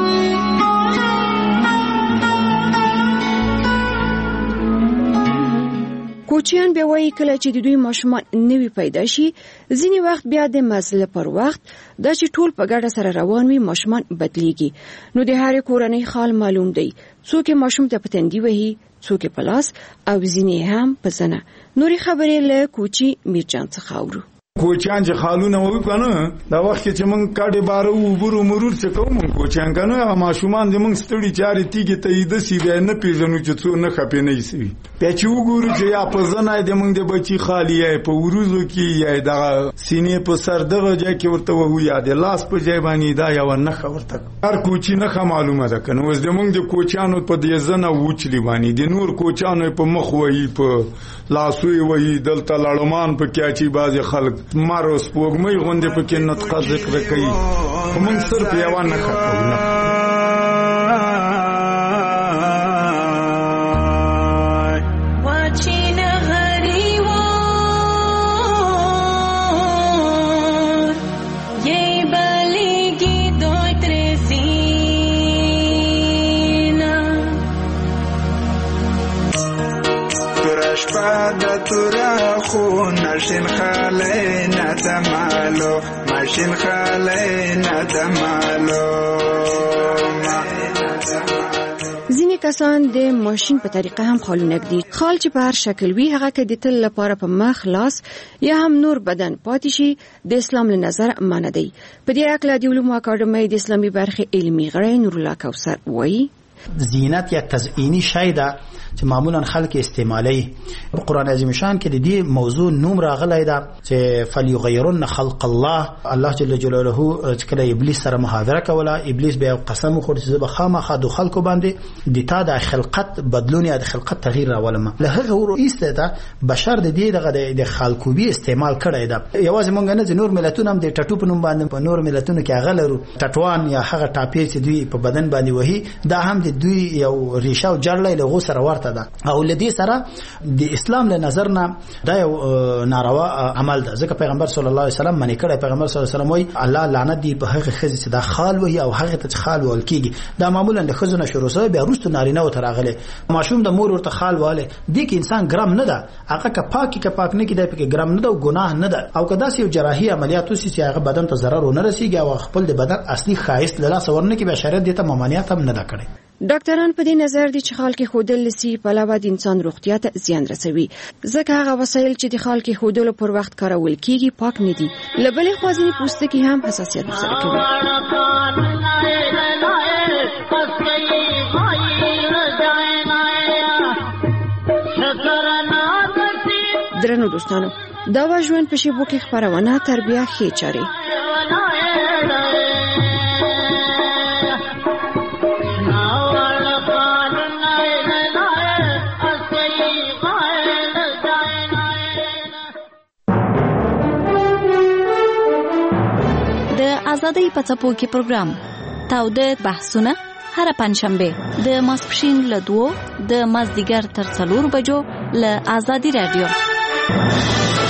کوچیان بیا وایي کله چې د دوی ماشومان نوي پیدا شي ځینې وخت بیا د مزله پر وخت دا چې ټول په ګډه سره روان وي ماشومان بدلیږي نو د هرې کورنۍ خال معلوم دی څوک ماشوم ته په تندي وهي څوک په لاس او ځینې هم په زنه. نورې خبرې له کوچي میرجان څخه اورو. کوچیان چې خالونه وو کنه دا وخت چې موږ کاډې بارو وبرو مرور څه کوم کوچیان کنه هغه ماشومان د موږ ستړي چاري تیګه ته یې د سی بیا نه پیژنو چې څو نه خپې نه یسي بیا چې وګورو چې یا په زنه د موږ د بچی خالی په وروزو کې یا د سینې په سر دغه ځای کې ورته وو یا د لاس په ځای باندې دا یو نه خبرته هر کوچی نه معلومه ده کنه اوس د موږ د کوچیانو په دې زنه وچلی باندې د نور کوچیانو په مخ وایي په لاسوي وایي دلته لړمان په کیاچی بازي خلک مارو سپوږمۍ غوندې پکې نطقه ذکر کوي موږ صرف یو نه کوو. تورا خو نشین خاله ندمالو ماشین خاله ندمالو. ځینې کسان د ماشین په طریقه هم خالونه ږدي. خال چې په هر شکل وي هغه که د تل لپاره په مخ لاس یا هم نور بدن پاتې شي د اسلام له نظر منع دی. په دې اړه د علومو اکاډمۍ د اسلامي برخې علمي غړی نورالله کوثر وایي زینت یا تزئینی شی ده چې معمولا خلک استعمالي. په قران عظیم شان کې د دې موضوع نوم راغلی ده چې فلیغیرن خلق الله جل جلاله چې کله ابلیس سره محاوره کوله، ابلیس به قسم وخور چې به خامخا د خلکو باندې د تا د خلقت بدلون یا د خلقت تغییر راولم. له هغه ورو ایسته ده بشر د دې د خلقوبي استعمال کړی ده. یوازې مونږ نه نور ملتونه هم د ټټو په نوم باندې په نور ملتونو کې هغه لرو ټټوان یا هغه ټاپې چې دوی په بدن باندې وهي، دا هم د دوی یو ریشه او جړلې له غو سره ورته ده. او لدی سره د اسلام له نظر نه دا یو ناروا عمل ده، ځکه پیغمبر صلی الله علیه وسلم منی کړی. پیغمبر صلی الله علیه وسلم وایي الله لعنت دی په هغه خزې چې دا خال وهي او هغه ته خال ول کیږي. دا معمولا د خزونه شروع سوی بیا وروسته نارینه وته راغله، ماشوم د مور ورته خال واله دي کې انسان ګرام نه ده، هغه که پاک نه کیده په ګرام نه ده او ګناه نه ده. او کدا سی جراحي عملیات وسی چې هغه بدن ته ضرر ونه رسیږي او خپل د بدن اصلي خایست له لاس ورنه کې به شریعت دته ممانعت هم نه ده کړی. ډاکټران په دې نظر دي چې خال کې خودل لسی په علاوه د انسان روغتیا ته زیان رسوي، ځکه هغه وسایل چې د خال کې خودل پر وخت کارول کیږي پاک نه دي. لبلې خوازنی پوستکي هم حساسیت سره کوي. درنو دوستانو، دا و ژوند په شیبو کې خبرونه تربیه خې چاري. آزادۍ په څپو کې پروګرام تاوده بحثونه هر پنځشنبه د ماسپښین له 2 د مازدیګر تر 4 بجو له آزادۍ رادیو.